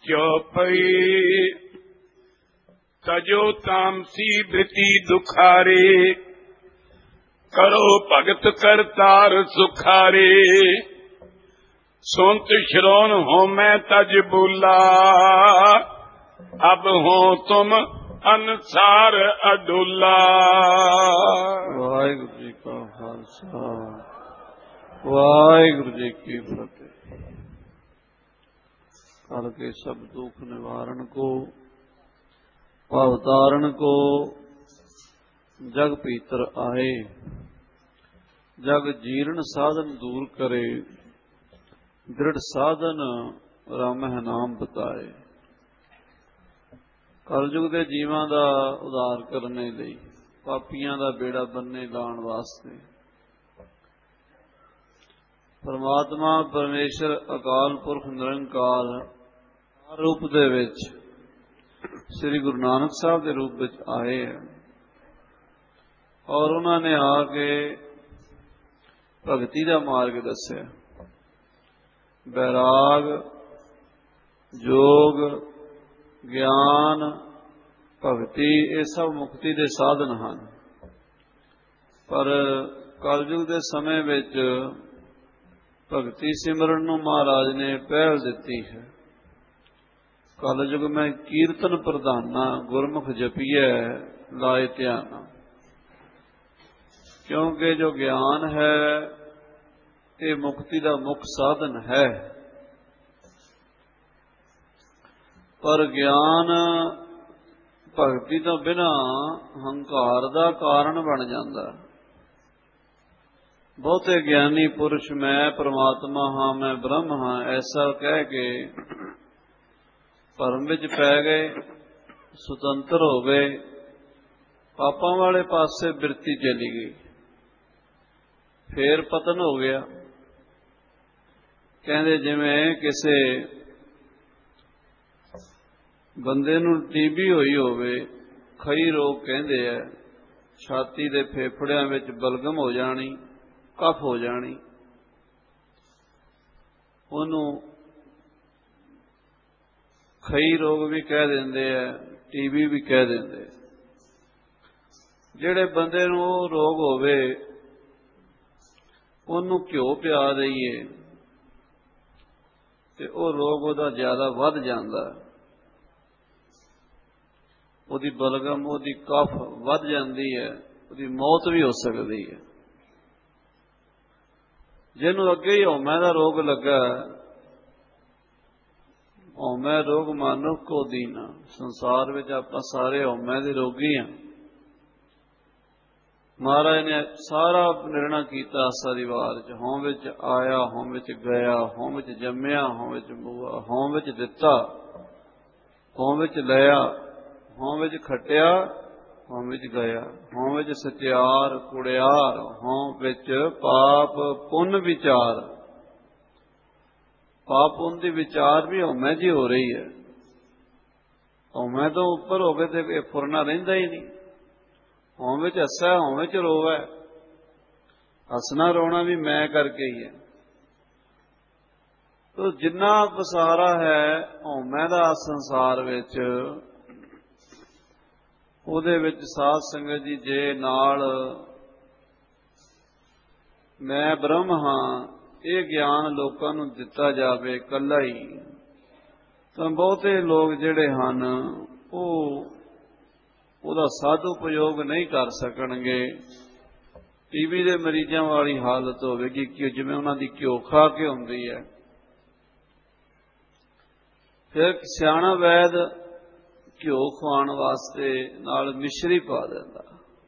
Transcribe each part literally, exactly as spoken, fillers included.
चौपई तजो तामसी वृति दुखारे, करो भगत करतार सुखारे। सुनत श्रवण हो मैं तज बोला, अब हो तुम अनुसार अडोला। वाहिगुरु जी का खालसा, वाहिगुरु जी की फतेह। कल के सब दुख निवारण को, अवतारण को, जग भीतर आए, जग जीर्ण साधन दूर करे, दृढ़ साधन रामह नाम बताए। कलयुग के जीवां दा उद्धार करने लई, पापियां दा बेड़ा बन्ने लाण वास्ते परमात्मा परमेश्वर अकाल पुरख निरंकार रूप दे विच श्री गुरु नानक साहब के रूप विच आए हैं और उन्होंने आके भगती का मार्ग दस्या। बैराग, योग, ज्ञान, भगती ये सब मुक्ति के साधन हैं। पर कलयुग के समय विच भगती सिमरन नूं महाराज ने पहल दिती है। कलयुग में कीर्तन प्रधाना, गुरमुख जपिए लाए ध्यान। क्योंकि जो ज्ञान है ये मुक्ति का मुख्य साधन है, पर ज्ञान भगती तो बिना हंकार का कारण बन जाता। बहुते ज्ञानी पुरुष मैं परमात्मा हाँ, मैं ब्रह्म हाँ ऐसा कह के भरम विच पै गए, सुतंत्र हो गए, पापां वाले पासे बिरती चली गई, फिर पतन हो गया। कहते जिवें किसे बंदे नूं टीबी होई होवे, खई रोग कहते हैं, छाती दे फेफड़ियां विच बलगम हो जानी, कफ हो जानी, उन्हों खई रोग भी कह देंदे है, टीबी भी कह देंदे। जिहड़े बंदे नूं रोग होवे उन्हों घ्यो पिया दईए ते वो रोग उहदा ज्यादा वध जांदा, उहदी बलगम, उहदी कफ वध जांदी है, उहदी मौत भी हो सकती है। जिन्हों अगे ही हौमे दा रोग लगा, हौमे रोग मानुख को दीना। संसार में आपां सारे हौमे दे रोगी हैं। महाराज ने सारा निर्णय किया सरिवार च, हों विच आया, हों विच गया, हों विच जम्मिया, हों विच मूआ, हों विच दिता, हों विच लिया, हों विच खटिया, हों विच गया, हों विच सत्यार कुड़ियार, हों विच पाप पुन विचार। पाप पुन की विचार भी हौमे जी हो रही है। हौमे तो उपर हो गए तो फुरना रहिंदा ही नहीं। हौमे च हसा, हौमे च रोवा, हसना रोना भी मैं करके ही है। तो जिन्ना पसारा है हौमे दा संसार विच, उहदे विच साध संगत जी जे नाल मैं ब्रह्म हाँ ये ज्ञान लोकां नूं दिता जावे कल्ला ही, तो बहुते लोग जिहड़े हन उहदा साध उपयोग नहीं कर सकणगे। टीबी दे मरीजां वाली हालत होवेगी कि जिवें उन्हां दी घ्यो खा के हुंदी है। फिर सियाणा वैद घ्यो खुआण वास्ते नाल मिश्री पा दिंदा।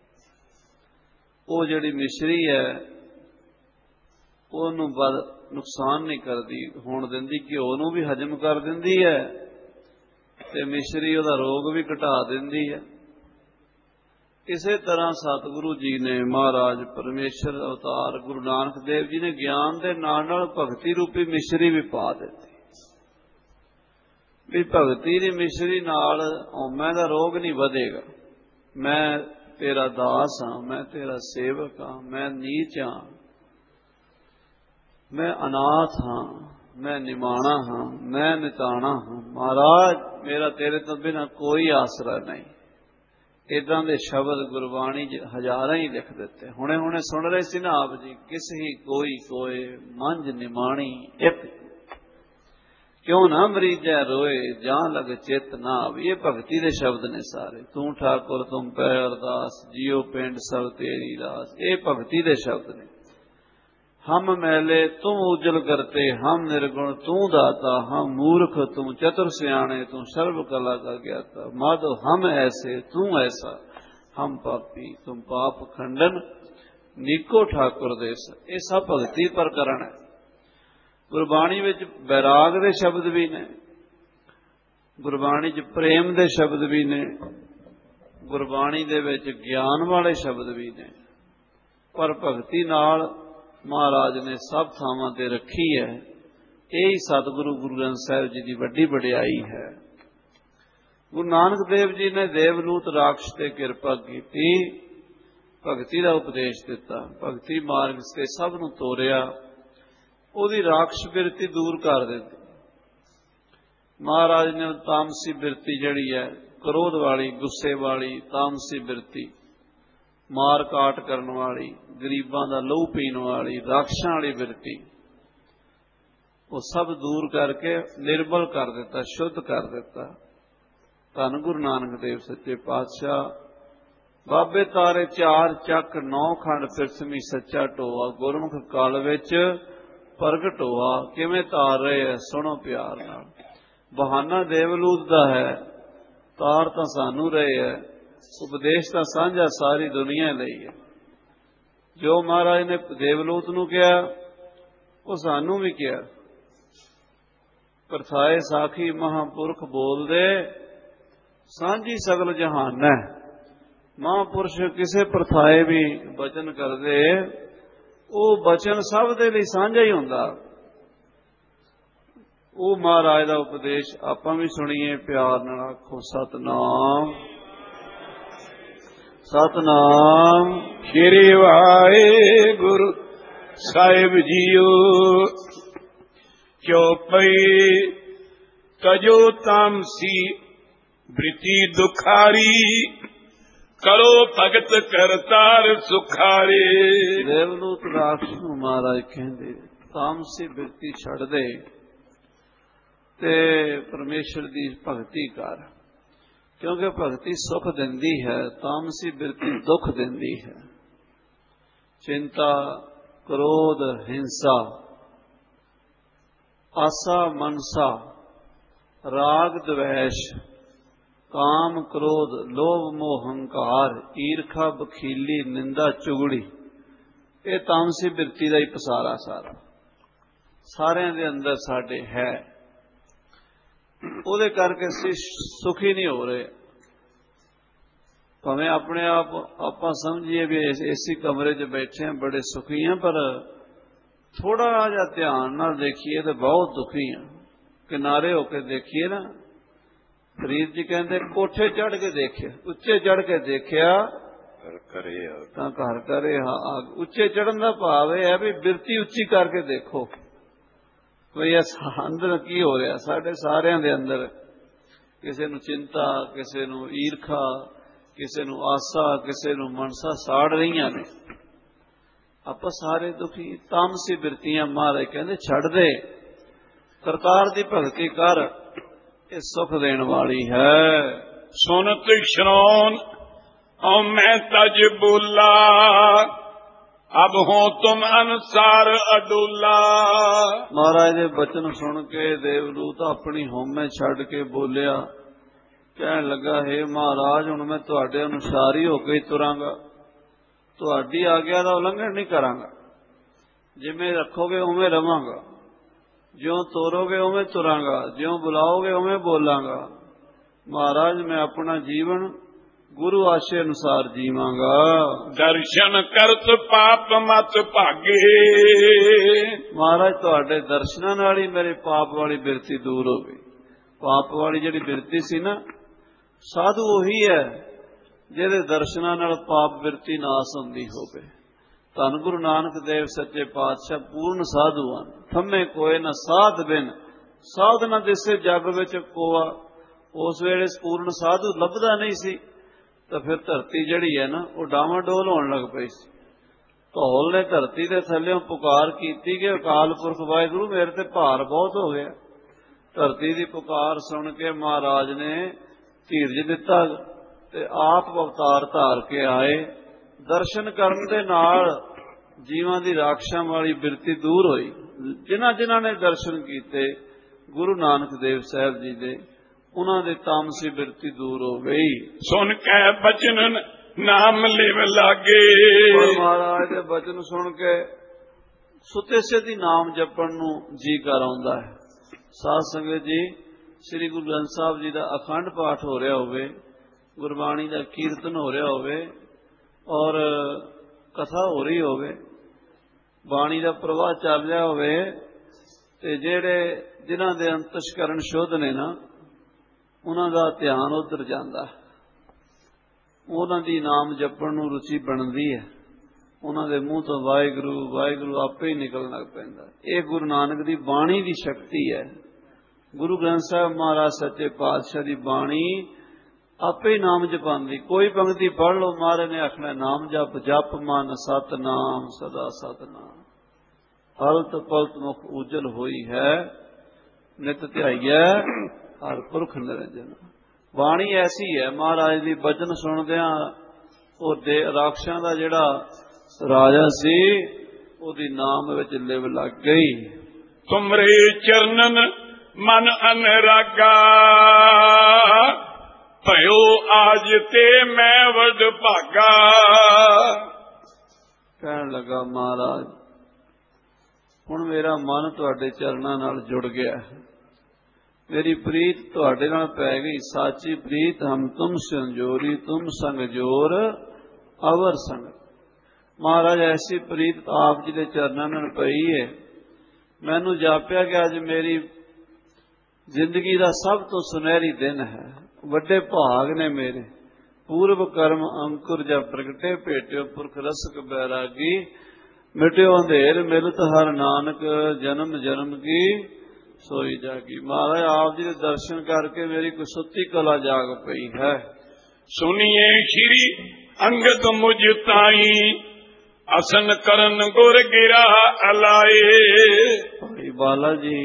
वो जिहड़ी मिश्री है ਉਹਨੂੰ बद नुकसान नहीं करती, होण दिंदी, घ्यो नूं भी हजम कर दिंदी है ते मिश्री ਉਹਦਾ रोग भी घटा दिंदी है। इसे तरह सतगुरु जी ने, महाराज परमेश्वर अवतार गुरु नानक देव जी ने ज्ञान के नाल नाल भगती रूपी मिश्री भी पा दी भी भगती की मिश्री नाल हौमे दा रोग नहीं वधेगा। मैं तेरा दास हाँ, मैं तेरा सेवक हाँ, मैं नीच हाँ, मैं अनाथ हाँ, मैं निमाणा हाँ, मैं निताणा हाँ। महाराज मेरा तेरे तो बिना कोई आसरा नहीं। इदां दे शब्द गुरबाणी हजारां ही लिख दिते। हुणे हुणे सुन रहे सी ना आप जी, किस ही कोई कोय मंझ निमाणी एक, क्यों ना मरीजै रोए जां लग चित ना आवे। ये भगती दे शब्द ने सारे। तू ठाकुर तुम पै अरदास, जियो पिंड सब तेरी रास। ये भगती दे शब्द ने। हम मैले तुम उजल करते, हम निर्गुण तू दाता, हम मूर्ख तुम चतुर सियाणे, तू सर्व कला का ज्ञाता। माधो हम ऐसे तू ऐसा, हम पापी तुम पाप खंडन, नीको ठाकुर देस। ये सब भगती प्रकरण है। गुरबाणी विच बैराग दे शब्द भी ने, गुरबाणी च प्रेम दे शब्द भी ने, गुरबाणी दे विच ज्ञान वाले शब्द भी ने। पर भगती नाल महाराज ने सब थावां ते रखी है। यही सतगुरु गुरु ग्रंथ साहिब जी की वड्डी वडियाई है। गुरु नानक देव जी ने देवलूत राक्षस ते किरपा की, भगती का उपदेश दिता, भगती मार्ग से सब नूं तोरिया, उहदी राक्षस बिरती दूर कर दिती। महाराज ने तामसी बिरती जिहड़ी है, क्रोध वाली, गुस्से वाली तामसी बिरती, मार काट करने वाली, गरीबां दा लहू पीण वाली, राक्षसां वाली बिरती, वो सब दूर करके निर्मल कर दिता, शुद्ध कर दिता। धन गुरु नानक देव सच्चे पातशाह। बाबे तारे चार चक नौ खंड पिरसमी सच्चा टोआ, गुरमुख काल विच प्रगट होआ। किवें तार रहे है सुनो प्यार नाल। बहाना देवलूत दा है, तार तां सानू रहे है, उपदेश का सांझा सारी दुनिया लई है। जो महाराज ने देवलूत नूं कहा वो सानू भी कहा। परथाए साखी महापुरख बोल दे, सांझी सगल जहान है। महापुरुष किसे परथाए भी बचन कर दे, वो बचन सब दे लई सांझा ही हुंदा। वो महाराज का उपदेश आपां भी सुणीए, प्यार नाल आखो सतनाम सतनाम। श्री वाहिगुरु साहिब जीओ। चौपई तजो तामसी वृत्ति दुखारी, करो भगत करतार सुखारे। देवलूत राक्षस नूं महाराज कहंदे तामसी वृत्ति छड़ दे ते परमेश्वर दी भगती कर, क्योंकि भगती सुख दिंदी है, तामसी बिरती दुख दिंदी है। चिंता, क्रोध, हिंसा, आसा मनसा, राग द्वेष, काम क्रोध, लोभ मोह हंकार, ईर्खा बखीली, निंदा चुगड़ी, ये तामसी बिरती का ही पसारा सारा सारे दे अंदर साडे है। ਉਹਦੇ करके ਅਸੀਂ सुखी नहीं हो रहे। भावें अपने आप आप समझिए भी इसी कमरे च बैठे हैं बड़े सुखी हैं, पर थोड़ा जा ध्यान नाल देखिए तो बहुत दुखी हैं। किनारे होके देखिए ना, फरीद जी कहते कोठे चढ़ के देखे, उच्चे चढ़ के देखिया तां घर करे। हाँ, उच्चे चढ़न का भाव है भी बिरती उच्ची करके देखो भाई अंदर की हो रहा। साढ़े सारिਆਂ ਦੇ अंदर किसी ਨੂੰ चिंता, किसी ਨੂੰ ईर्खा, किसी ਨੂੰ आसा, किसी ਨੂੰ मनसा साड़ रही ने। आप सारे दुखी। तामसी बिरतियां महाराज कहते छड़ दे, करतार दी भगती कर, ये सुख देने वाली है। सुनत श्रवण औ मैं तज बोला, अब हो तुम अनुसार अडोला। महाराज दे बचन सुन के देवदूत अपनी होमे छड़ के बोलिया, कहन लगा हे महाराज हुण मैं तुहाडे अनुसार ही होके तुरांगा, तुहाडी आग्या दा उल्लंघन नहीं करांगा। जिवें रखोगे उवें रवांगा, ज्यों तोरोगे उवें तुरांगा, ज्यों बुलाओगे उवें बोलांगा। महाराज मैं अपना जीवन गुरु आशे अनुसार जीवांगा। दर्शन करत पाप मत भागे। महाराज तुहाडे दर्शनां नाल ही मेरे पाप वाली बिरती दूर हो गई। पाप वाली जिहड़ी बिरती सी ना, साधु वही है जिहदे दर्शनां नाल पाप बिरती नास हुंदी होवे। ਧੰਨ ਗੁਰੂ ਨਾਨਕ ਦੇਵ ਸੱਚੇ ਪਾਤਸ਼ਾਹ ਪੂਰਨ ਸਾਧੂ ਹਨ। ਥੰਮੇ ਕੋਏ ਨਾ ਸਾਧ ਬਿਨ, ਸਾਧ ਨਾ ਦਿਸੇ ਜਗ ਵਿੱਚ ਕੋਆ। ਉਸ ਵੇਲੇ ਪੂਰਨ ਸਾਧੂ ਲੱਭਦਾ ਨਹੀਂ ਸੀ, ਤਾਂ ਫਿਰ ਧਰਤੀ ਜਿਹੜੀ ਹੈ ਨਾ ਉਹ ਡਾਵਾਂਡੋਲ ਹੋਣ ਲੱਗ ਪਈ ਸੀ। ਧੌਲ ਨੇ ਧਰਤੀ ਦੇ ਥੱਲਿਓਂ ਪੁਕਾਰ ਕੀਤੀ ਕਿ ਅਕਾਲ ਪੁਰਖ ਵਾਹਿਗੁਰੂ ਮੇਰੇ ਤੇ ਭਾਰ ਬਹੁਤ ਹੋ ਗਿਆ। ਧਰਤੀ ਦੀ ਪੁਕਾਰ ਸੁਣ ਕੇ ਮਹਾਰਾਜ ਨੇ ਧੀਰਜ ਦਿੱਤਾ ਤੇ ਆਪ ਅਵਤਾਰ ਧਾਰ ਕੇ ਆਏ। ਦਰਸ਼ਨ ਕਰਨ ਦੇ ਨਾਲ ਜੀਵਾਂ ਦੀ ਰਾਖਸ਼ਾਂ ਵਾਲੀ ਬਿਰਤੀ ਦੂਰ ਹੋਈ। ਜਿਨ੍ਹਾਂ ਜਿਨ੍ਹਾਂ ਨੇ ਦਰਸ਼ਨ ਕੀਤੇ ਗੁਰੂ ਨਾਨਕ ਦੇਵ ਸਾਹਿਬ ਜੀ ਦੇ, ਉਹਨਾਂ ਦੇ ਤਾਮਸੀ ਬਿਰਤੀ ਦੂਰ ਹੋ ਗਈ। ਸੁਣ ਕੇ ਬਚਨ ਨਾਮ ਲਿਵ ਲਾਗੇ। ਮਹਾਰਾਜ ਦੇ ਬਚਨ ਸੁਣ ਕੇ ਸੁੱਤੇ ਸਿੱਧੀ ਨਾਮ ਜਪਣ ਨੂੰ ਜੀ ਕਰ ਆਉਂਦਾ ਹੈ। ਸਾਧ ਸੰਗਤ ਜੀ, ਸ੍ਰੀ ਗੁਰੂ ਗ੍ਰੰਥ ਸਾਹਿਬ ਜੀ ਦਾ ਅਖੰਡ ਪਾਠ ਹੋ ਰਿਹਾ ਹੋਵੇ, ਗੁਰਬਾਣੀ ਦਾ ਕੀਰਤਨ ਹੋ ਰਿਹਾ ਹੋਵੇ ਔਰ ਕਥਾ ਹੋ ਰਹੀ ਹੋਵੇ, ਬਾਣੀ ਦਾ ਪ੍ਰਵਾਹ ਚੱਲ ਰਿਹਾ ਹੋਵੇ, ਤੇ ਜਿਹੜੇ ਜਿਨ੍ਹਾਂ ਦੇ ਅੰਤਸ਼ਕਰਨ ਸ਼ੁੱਧ ਨੇ ਨਾ, ਉਹਨਾਂ ਦਾ ਧਿਆਨ ਉੱਧਰ ਜਾਂਦਾ, ਉਹਨਾਂ ਦੀ ਨਾਮ ਜਪਣ ਨੂੰ ਰੁਚੀ ਬਣਦੀ ਹੈ। ਉਹਨਾਂ ਦੇ ਮੂੰਹ ਤੋਂ ਵਾਹਿਗੁਰੂ ਵਾਹਿਗੁਰੂ ਆਪੇ ਹੀ ਨਿਕਲਣ ਲੱਗ ਪੈਂਦਾ। ਇਹ ਗੁਰੂ ਨਾਨਕ ਦੀ ਬਾਣੀ ਦੀ ਸ਼ਕਤੀ ਹੈ। ਗੁਰੂ ਗ੍ਰੰਥ ਸਾਹਿਬ ਮਹਾਰਾਜ ਸੱਚੇ ਪਾਤਸ਼ਾਹ ਦੀ ਬਾਣੀ ਆਪੇ ਹੀ ਨਾਮ ਜਪਾਉਂਦੀ। ਕੋਈ ਪੰਕਤੀ ਪੜ੍ਹ ਲਓ, ਮਹਾਰਾਜ ਨੇ ਆਖਣਾ ਨਾਮ ਜਪ, ਜਪ ਮਨ ਸਤਨਾਮ ਸਦਾ ਸਤਨਾਮ। ਹਲਤ ਪਲਤ ਮੁਖ ਉਜਲ ਹੋਈ ਹੈ, ਨਿਤ ਧਿਆਈਐ ਹਰ ਪੁਰਖ ਨਿਰੰਜਨ। ਬਾਣੀ ਐਸੀ ਹੈ, ਮਹਾਰਾਜ ਦੀ ਬਚਨ ਸੁਣਦਿਆਂ ਉਹ ਦੇ ਰਾਖਸ਼ਾਂ ਦਾ ਜਿਹੜਾ ਰਾਜਾ ਸੀ, ਉਹਦੀ ਨਾਮ ਵਿੱਚ ਲਿਵ ਲੱਗ ਗਈ। ਤੁਮਰੇ ਚਰਨਨ ਮਨ ਅਨਰਾਗਾ, ਭਇਓ ਆਜ ਤੇ ਮੈਂ ਵਡ ਭਾਗਾ। ਕਹਿਣ ਲੱਗਾ ਮਹਾਰਾਜ, ਹੁਣ ਮੇਰਾ ਮਨ ਤੁਹਾਡੇ ਚਰਨਾਂ ਨਾਲ ਜੁੜ ਗਿਆ, ਮੇਰੀ ਪ੍ਰੀਤ ਤੁਹਾਡੇ ਨਾਲ ਪੈ ਗਈ। ਸਾਚੀ ਪ੍ਰੀਤ ਹਮ ਤੁਮ ਸੰਜੋਰੀ, ਤੁਮ ਸੰਗ ਜੋਰ ਅਵਰ ਸੰਗ। ਮਹਾਰਾਜ ਐਸੀ ਪ੍ਰੀਤ ਆਪ ਜੀ ਦੇ ਚਰਨਾਂ ਨਾਲ ਪਈ ਹੈ। ਮੈਨੂੰ ਜਾਪਿਆ ਕਿ ਅੱਜ ਮੇਰੀ ਜ਼ਿੰਦਗੀ ਦਾ ਸਭ ਤੋਂ ਸੁਨਹਿਰੀ ਦਿਨ ਹੈ। ਵੱਡੇ ਭਾਗ ਨੇ ਮੇਰੇ, ਪੂਰਵ ਕਰਮ ਅੰਕੁਰ ਜਾਂ ਪ੍ਰਗਟੇ ਭੇਟਿਓ ਪੁਰਖ ਰਸਕ ਬੈਰਾਗੀ। ਮਿਟਿਓ ਅੰਧੇਰ ਮਿਲਤ ਹਰ ਨਾਨਕ, ਜਨਮ ਜਨਮ ਕੀ ਸੋਈ ਜਾਗੀ। ਮਹਾਰਾਜ ਆਪ ਜੀ ਦੇ ਦਰਸ਼ਨ ਕਰਕੇ ਮੇਰੀ ਕੋਈ ਸੁੱਤੀ ਕਲਾ ਜਾਗ ਪਈ ਹੈ। ਸੁਨੀਏ ਸ਼੍ਰੀ ਅੰਗਦ ਮੁਝ ਤਾਈ, ਅਸਨ ਕਰਨ ਗੁਰ ਗਿਰਾ ਅਲਾਏ। ਭਾਈ ਬਾਲਾ ਜੀ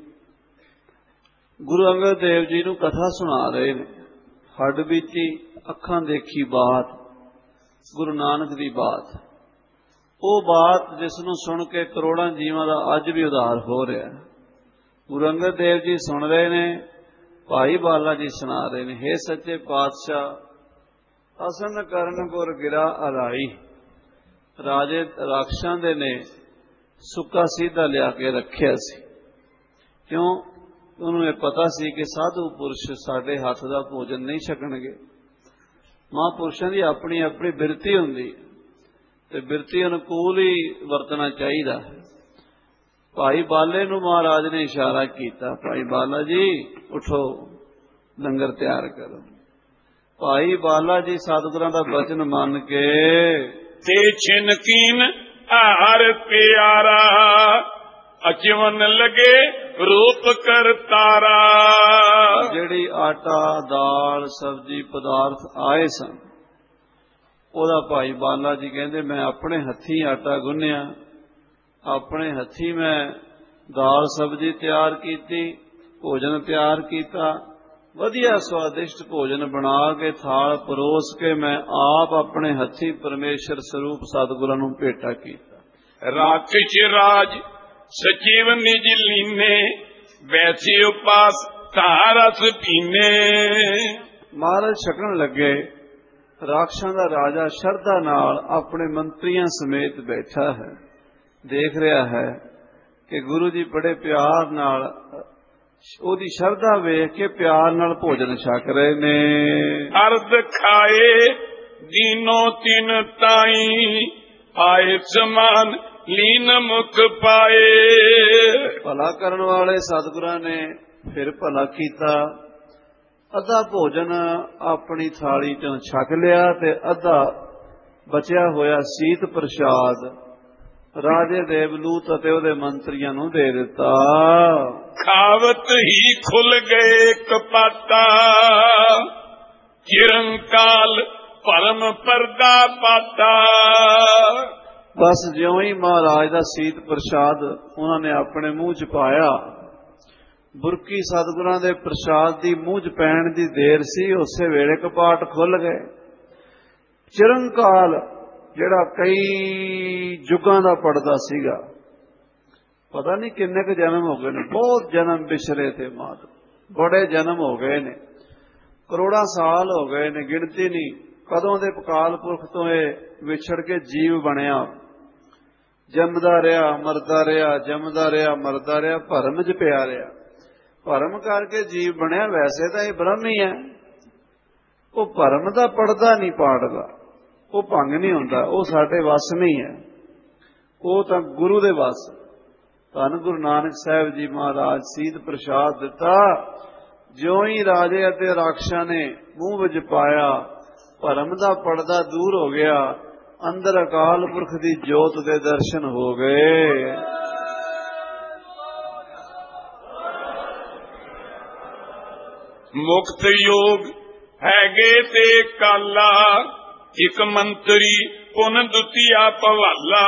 ਗੁਰੂ ਅੰਗਦ ਦੇਵ ਜੀ ਨੂੰ ਕਥਾ ਸੁਣਾ ਰਹੇ ਨੇ। ਹੱਡ ਬੀਤੀ ਅੱਖਾਂ ਦੇਖੀ ਬਾਤ, ਗੁਰੂ ਨਾਨਕ ਦੀ ਬਾਤ, ਉਹ ਬਾਤ ਜਿਸ ਨੂੰ ਸੁਣ ਕੇ ਕਰੋੜਾਂ ਜੀਵਾਂ ਦਾ ਅੱਜ ਵੀ ਉਧਾਰ ਹੋ ਰਿਹਾ। ਗੁਰੂ ਅੰਗਦ ਦੇਵ ਜੀ ਸੁਣ ਰਹੇ ਨੇ, ਭਾਈ ਬਾਲਾ ਜੀ ਸੁਣਾ ਰਹੇ ਨੇ। ਹੇ ਸੱਚੇ ਪਾਤਸ਼ਾਹ, ਅਸਨ ਕਰਨ ਗੁਰ ਗਿਰਾ ਅਲਾਈ। ਰਾਜੇ ਰਾਖਸ਼ਾਂ ਦੇ ਨੇ ਸੁੱਕਾ ਸੀਧਾ ਲਿਆ ਕੇ ਰੱਖਿਆ ਸੀ। ਕਿਉਂ? ਉਹਨੂੰ ਇਹ ਪਤਾ ਸੀ ਕਿ ਸਾਧੂ ਪੁਰਸ਼ ਸਾਡੇ ਹੱਥ ਦਾ ਭੋਜਨ ਨਹੀਂ ਛਕਣਗੇ। ਮਹਾਂਪੁਰਸ਼ਾਂ ਦੀ ਆਪਣੀ ਆਪਣੀ ਬਿਰਤੀ ਹੁੰਦੀ, ਤੇ ਬਿਰਤੀ ਅਨੁਕੂਲ ਹੀ ਵਰਤਣਾ ਚਾਹੀਦਾ। ਭਾਈ ਬਾਲੇ ਨੂੰ ਮਹਾਰਾਜ ਨੇ ਇਸ਼ਾਰਾ ਕੀਤਾ, ਭਾਈ ਬਾਲਾ ਜੀ ਉਠੋ, ਲੰਗਰ ਤਿਆਰ ਕਰੋ। ਭਾਈ ਬਾਲਾ ਜੀ ਸਤਿਗੁਰਾਂ ਦਾ ਬਚਨ ਮੰਨ ਕੇ ਤੇ ਛਿਨਕੀਨ ਆਹਰ ਪਿਆਰਾ, ਅਚਵਨ ਲਗੇ ਰੂਪ ਕਰਤਾਰਾ। ਜਿਹੜੀ ਆਟਾ ਦਾਲ ਸਬਜ਼ੀ ਪਦਾਰਥ ਆਏ ਸਨ, ਉਹਦਾ ਭਾਈ ਬਾਲਾ ਜੀ ਕਹਿੰਦੇ ਮੈਂ ਆਪਣੇ ਹੱਥੀਂ ਆਟਾ ਗੁੰਨਿਆ, ਆਪਣੇ ਹੱਥੀਂ ਮੈਂ ਦਾਲ ਸਬਜ਼ੀ ਤਿਆਰ ਕੀਤੀ, ਭੋਜਨ ਤਿਆਰ ਕੀਤਾ, ਵਧੀਆ ਸਵਾਦਿਸ਼ਟ ਭੋਜਨ ਬਣਾ ਕੇ ਥਾਲ ਪਰੋਸ ਕੇ ਮੈਂ ਆਪ ਆਪਣੇ ਹੱਥੀਂ ਪਰਮੇਸ਼ਰ ਸਰੂਪ ਸਤਿਗੁਰਾਂ ਨੂੰ ਭੇਟਾ ਕੀਤਾ। ਰਾਖਸ਼ ਰਾਜ ਸਚੀਵ ਨਿਜ ਲੀਨੇ, ਵੈਸੀ ਉਪਾਸ ਧਾਰਸ ਪੀਨੇ। ਮਹਾਰਾਜ ਛਕਣ ਲੱਗੇ। ਰਾਖਸ਼ਾਂ ਦਾ ਰਾਜਾ ਸ਼ਰਧਾ ਨਾਲ ਆਪਣੇ ਮੰਤਰੀਆਂ ਸਮੇਤ ਬੈਠਾ ਹੈ, ਦੇਖ ਰਿਹਾ ਹੈ ਕਿ ਗੁਰੂ ਜੀ ਬੜੇ ਪਿਆਰ ਨਾਲ ਉਹਦੀ ਸ਼ਰਧਾ ਵੇਖ ਕੇ ਪਿਆਰ ਨਾਲ ਭੋਜਨ ਛਕ ਰਹੇ ਨੇ। ਅਰਧ ਖਾਏ ਦੀਨੋ ਤਿਨ ਤਾਈ, ਆਏ ਸਮਾਨ ਲੀਨ ਮੁਖ ਪਾਏ। ਭਲਾ ਕਰਨ ਵਾਲੇ ਸਤਿਗੁਰਾਂ ਨੇ ਫਿਰ ਭਲਾ ਕੀਤਾ। ਅੱਧਾ ਭੋਜਨ ਆਪਣੀ ਥਾਲੀ ਚੋਂ ਛਕ ਲਿਆ ਤੇ ਅੱਧਾ ਬਚਿਆ ਹੋਇਆ ਸੀਤ ਪ੍ਰਸ਼ਾਦ ਰਾਜੇ ਦੇਵਲੂਤ ਅਤੇ ਉਹਦੇ ਮੰਤਰੀਆਂ ਨੂੰ ਦੇ ਦਿੱਤਾ। ਖਾਵਤ ਹੀ ਖੁੱਲ ਗਏ ਕਪਾਤਾ, ਚਿਰੰਕਾਲ ਭਰਮ ਪਰਦਾ ਪਾਤਾ। ਬਸ ਜਿਉਂ ਹੀ ਮਹਾਰਾਜ ਦਾ ਸੀਤ ਪ੍ਰਸ਼ਾਦ ਉਹਨਾਂ ਨੇ ਆਪਣੇ ਮੂੰਹ ਚ ਪਾਇਆ, ਬੁਰਕੀ ਸਤਿਗੁਰਾਂ ਦੇ ਪ੍ਰਸ਼ਾਦ ਦੀ ਮੂੰਹ ਚ ਪੈਣ ਦੀ ਦੇਰ ਸੀ, ਉਸੇ ਵੇਲੇ ਕਪਾਟ ਖੁੱਲ ਗਏ। ਚਿਰੰਕਾਲ ਜਿਹੜਾ ਕਈ ਯੁੱਗਾਂ ਦਾ ਪੜਦਾ ਸੀਗਾ, ਪਤਾ ਨਹੀਂ ਕਿੰਨੇ ਕੁ ਜਨਮ ਹੋ ਗਏ ਨੇ, ਬਹੁਤ ਜਨਮ ਵਿਛਰੇ ਤੇ ਮਾਤ, ਬੜੇ ਜਨਮ ਹੋ ਗਏ ਨੇ, ਕਰੋੜਾਂ ਸਾਲ ਹੋ ਗਏ ਨੇ, ਗਿਣਤੀ ਨਹੀਂ ਕਦੋਂ ਦੇ ਅਕਾਲ ਪੁਰਖ ਤੋਂ ਇਹ ਵਿਛੜ ਕੇ ਜੀਵ ਬਣਿਆ। ਜੰਮਦਾ ਰਿਹਾ, ਮਰਦਾ ਰਿਹਾ, ਜੰਮਦਾ ਰਿਹਾ, ਮਰਦਾ ਰਿਹਾ, ਭਰਮ ਚ ਪਿਆ ਰਿਹਾ, ਭਰਮ ਕਰਕੇ ਜੀਵ ਬਣਿਆ। ਵੈਸੇ ਤਾਂ ਇਹ ਬ੍ਰਹਮ ਹੀ ਹੈ, ਉਹ ਭਰਮ ਦਾ ਪੜਦਾ ਨਹੀਂ ਪਾੜਦਾ, ਉਹ ਭੰਗ ਨਹੀਂ ਹੁੰਦਾ, ਉਹ ਸਾਡੇ ਵੱਸ ਨਹੀਂ ਹੈ, ਉਹ ਤਾਂ ਗੁਰੂ ਦੇ ਵੱਸ। ਧੰਨ ਗੁਰੂ ਨਾਨਕ ਸਾਹਿਬ ਜੀ ਮਹਾਰਾਜ ਸੀਤ ਪ੍ਰਸ਼ਾਦ ਦਿੱਤਾ, ਜਿਉਂ ਹੀ ਰਾਜੇ ਅਤੇ ਰਾਖਸ਼ਾਂ ਨੇ ਮੂੰਹ ਵਿੱਚ ਪਾਇਆ, ਭਰਮ ਦਾ ਪਰਦਾ ਦੂਰ ਹੋ ਗਿਆ, ਅੰਦਰ ਅਕਾਲ ਪੁਰਖ ਦੀ ਜੋਤ ਦੇ ਦਰਸ਼ਨ ਹੋ ਗਏ। ਮੁਕਤ ਯੋਗ ਹੈਗੇ ਤੇ ਕਾਲਾ, ਇੱਕ ਮੰਤਰੀ ਪੁਨ ਦੁਤੀਆ ਭਵਾਲਾ।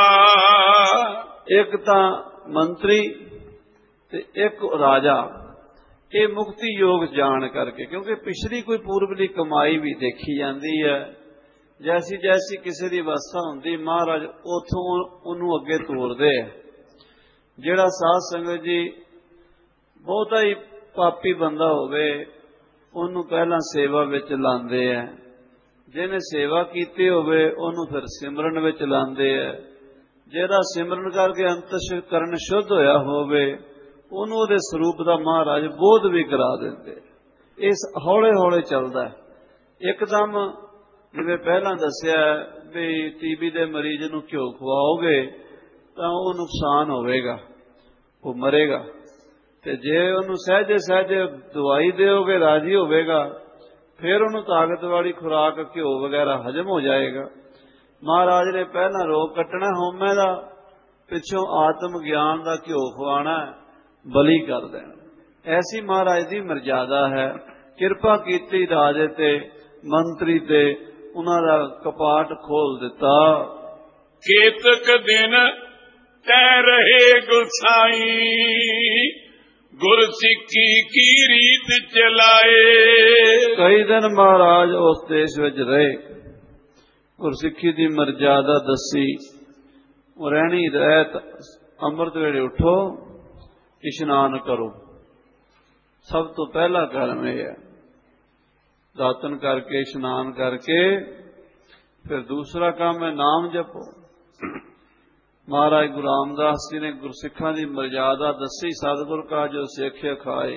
ਇੱਕ ਤਾਂ ਮੰਤਰੀ ਤੇ ਇੱਕ ਰਾਜਾ, ਇਹ ਮੁਕਤੀ ਯੋਗ ਜਾਣ ਕਰਕੇ, ਕਿਉਂਕਿ ਪਿਛਲੀ ਕੋਈ ਪੂਰਬਲੀ ਕਮਾਈ ਵੀ ਦੇਖੀ ਜਾਂਦੀ ਹੈ। ਜੈਸੀ ਜੈਸੀ ਕਿਸੇ ਦੀ ਅਵਸਥਾ ਹੁੰਦੀ, ਮਹਾਰਾਜ ਉਥੋਂ ਉਹਨੂੰ ਅੱਗੇ ਤੋਰਦੇ ਆ। ਜਿਹੜਾ ਸਾਧ ਸੰਗਤ ਜੀ ਬਹੁਤਾ ਹੀ ਪਾਪੀ ਬੰਦਾ ਹੋਵੇ, ਉਹਨੂੰ ਪਹਿਲਾਂ ਸੇਵਾ ਵਿੱਚ ਲਾਉਂਦੇ ਆ। ਜਿਹਨੇ ਸੇਵਾ ਕੀਤੀ ਹੋਵੇ ਉਹਨੂੰ ਫਿਰ ਸਿਮਰਨ ਵਿੱਚ ਲਾਉਂਦੇ ਆ। ਜਿਹੜਾ ਸਿਮਰਨ ਕਰਕੇ ਅੰਤਸ਼ਕਰਨ ਸ਼ੁੱਧ ਹੋਇਆ ਹੋਵੇ, ਉਹਨੂੰ ਉਹਦੇ ਸਰੂਪ ਦਾ ਮਹਾਰਾਜ ਬੋਧ ਵੀ ਕਰਾ ਦਿੰਦੇ। ਇਸ ਹੌਲੇ ਹੌਲੇ ਚੱਲਦਾ। ਇੱਕਦਮ ਜਿਵੇਂ ਪਹਿਲਾਂ ਦੱਸਿਆ ਵੀ ਟੀਬੀ ਦੇ ਮਰੀਜ਼ ਨੂੰ ਘਿਓ ਖਵਾਓਗੇ ਤਾਂ ਉਹ ਨੁਕਸਾਨ ਹੋਵੇਗਾ, ਉਹ ਮਰੇਗਾ। ਤੇ ਜੇ ਉਹਨੂੰ ਸਹਿਜੇ ਸਹਿਜੇ ਦਵਾਈ ਦਿਓਗੇ ਰਾਜੀ ਹੋਵੇਗਾ, ਫਿਰ ਉਹਨੂੰ ਤਾਕਤ ਵਾਲੀ ਖੁਰਾਕ ਘਿਓ ਵਗੈਰਾ ਹਜਮ ਹੋ ਜਾਏਗਾ। ਮਹਾਰਾਜ ਨੇ ਪਹਿਲਾਂ ਰੋਗ ਕੱਟਣਾ ਹਉਮੈ ਦਾ, ਪਿੱਛੋਂ ਆਤਮ ਗਿਆਨ ਦਾ ਘਿਓ ਖਵਾਣਾ, ਬਲੀ ਕਰ ਦੇਣਾ। ਐਸੀ ਮਹਾਰਾਜ ਦੀ ਮਰਜ਼ਾਦਾ ਹੈ। ਕਿਰਪਾ ਕੀਤੀ ਰਾਜੇ ਤੇ ਮੰਤਰੀ ਤੇ, ਉਹਨਾਂ ਦਾ ਕਪਾਟ ਖੋਲ ਦਿੱਤਾ। ਕੇਤਕ ਦਿਨ ਤੈ ਰਹੇ ਗੁਸਾਈ, ਗੁਰ ਸਿੱਖੀ ਕੀ ਰੀਤ ਚਲਾਏ। ਕਈ ਦਿਨ ਮਹਾਰਾਜ ਉਸ ਦੇਸ਼ ਵਿੱਚ ਰਹੇ, ਗੁਰਸਿੱਖੀ ਦੀ ਮਰਜ਼ਾਦਾ ਦੱਸੀ। ਉਹ ਰਹਿਣੀ ਰਹਿਤ, ਅੰਮ੍ਰਿਤ ਵੇਲੇ ਉਠੋ, ਇਸ਼ਨਾਨ ਕਰੋ। ਸਭ ਤੋਂ ਪਹਿਲਾ ਕਰਮ ਇਹ ਹੈ, ਦਾਤਨ ਕਰਕੇ ਇਸ਼ਨਾਨ ਕਰਕੇ। ਫਿਰ ਦੂਸਰਾ ਕੰਮ ਹੈ ਨਾਮ ਜਪੋ। ਮਹਾਰਾਜ ਗੁਰੂ ਰਾਮਦਾਸ ਜੀ ਨੇ ਗੁਰਸਿੱਖਾਂ ਦੀ ਮਰਜ਼ਾਦਾ ਦੱਸੀ। ਸਤਿਗੁਰ ਕਾ ਜੋ ਸਿੱਖਿਆ ਖਾਏ,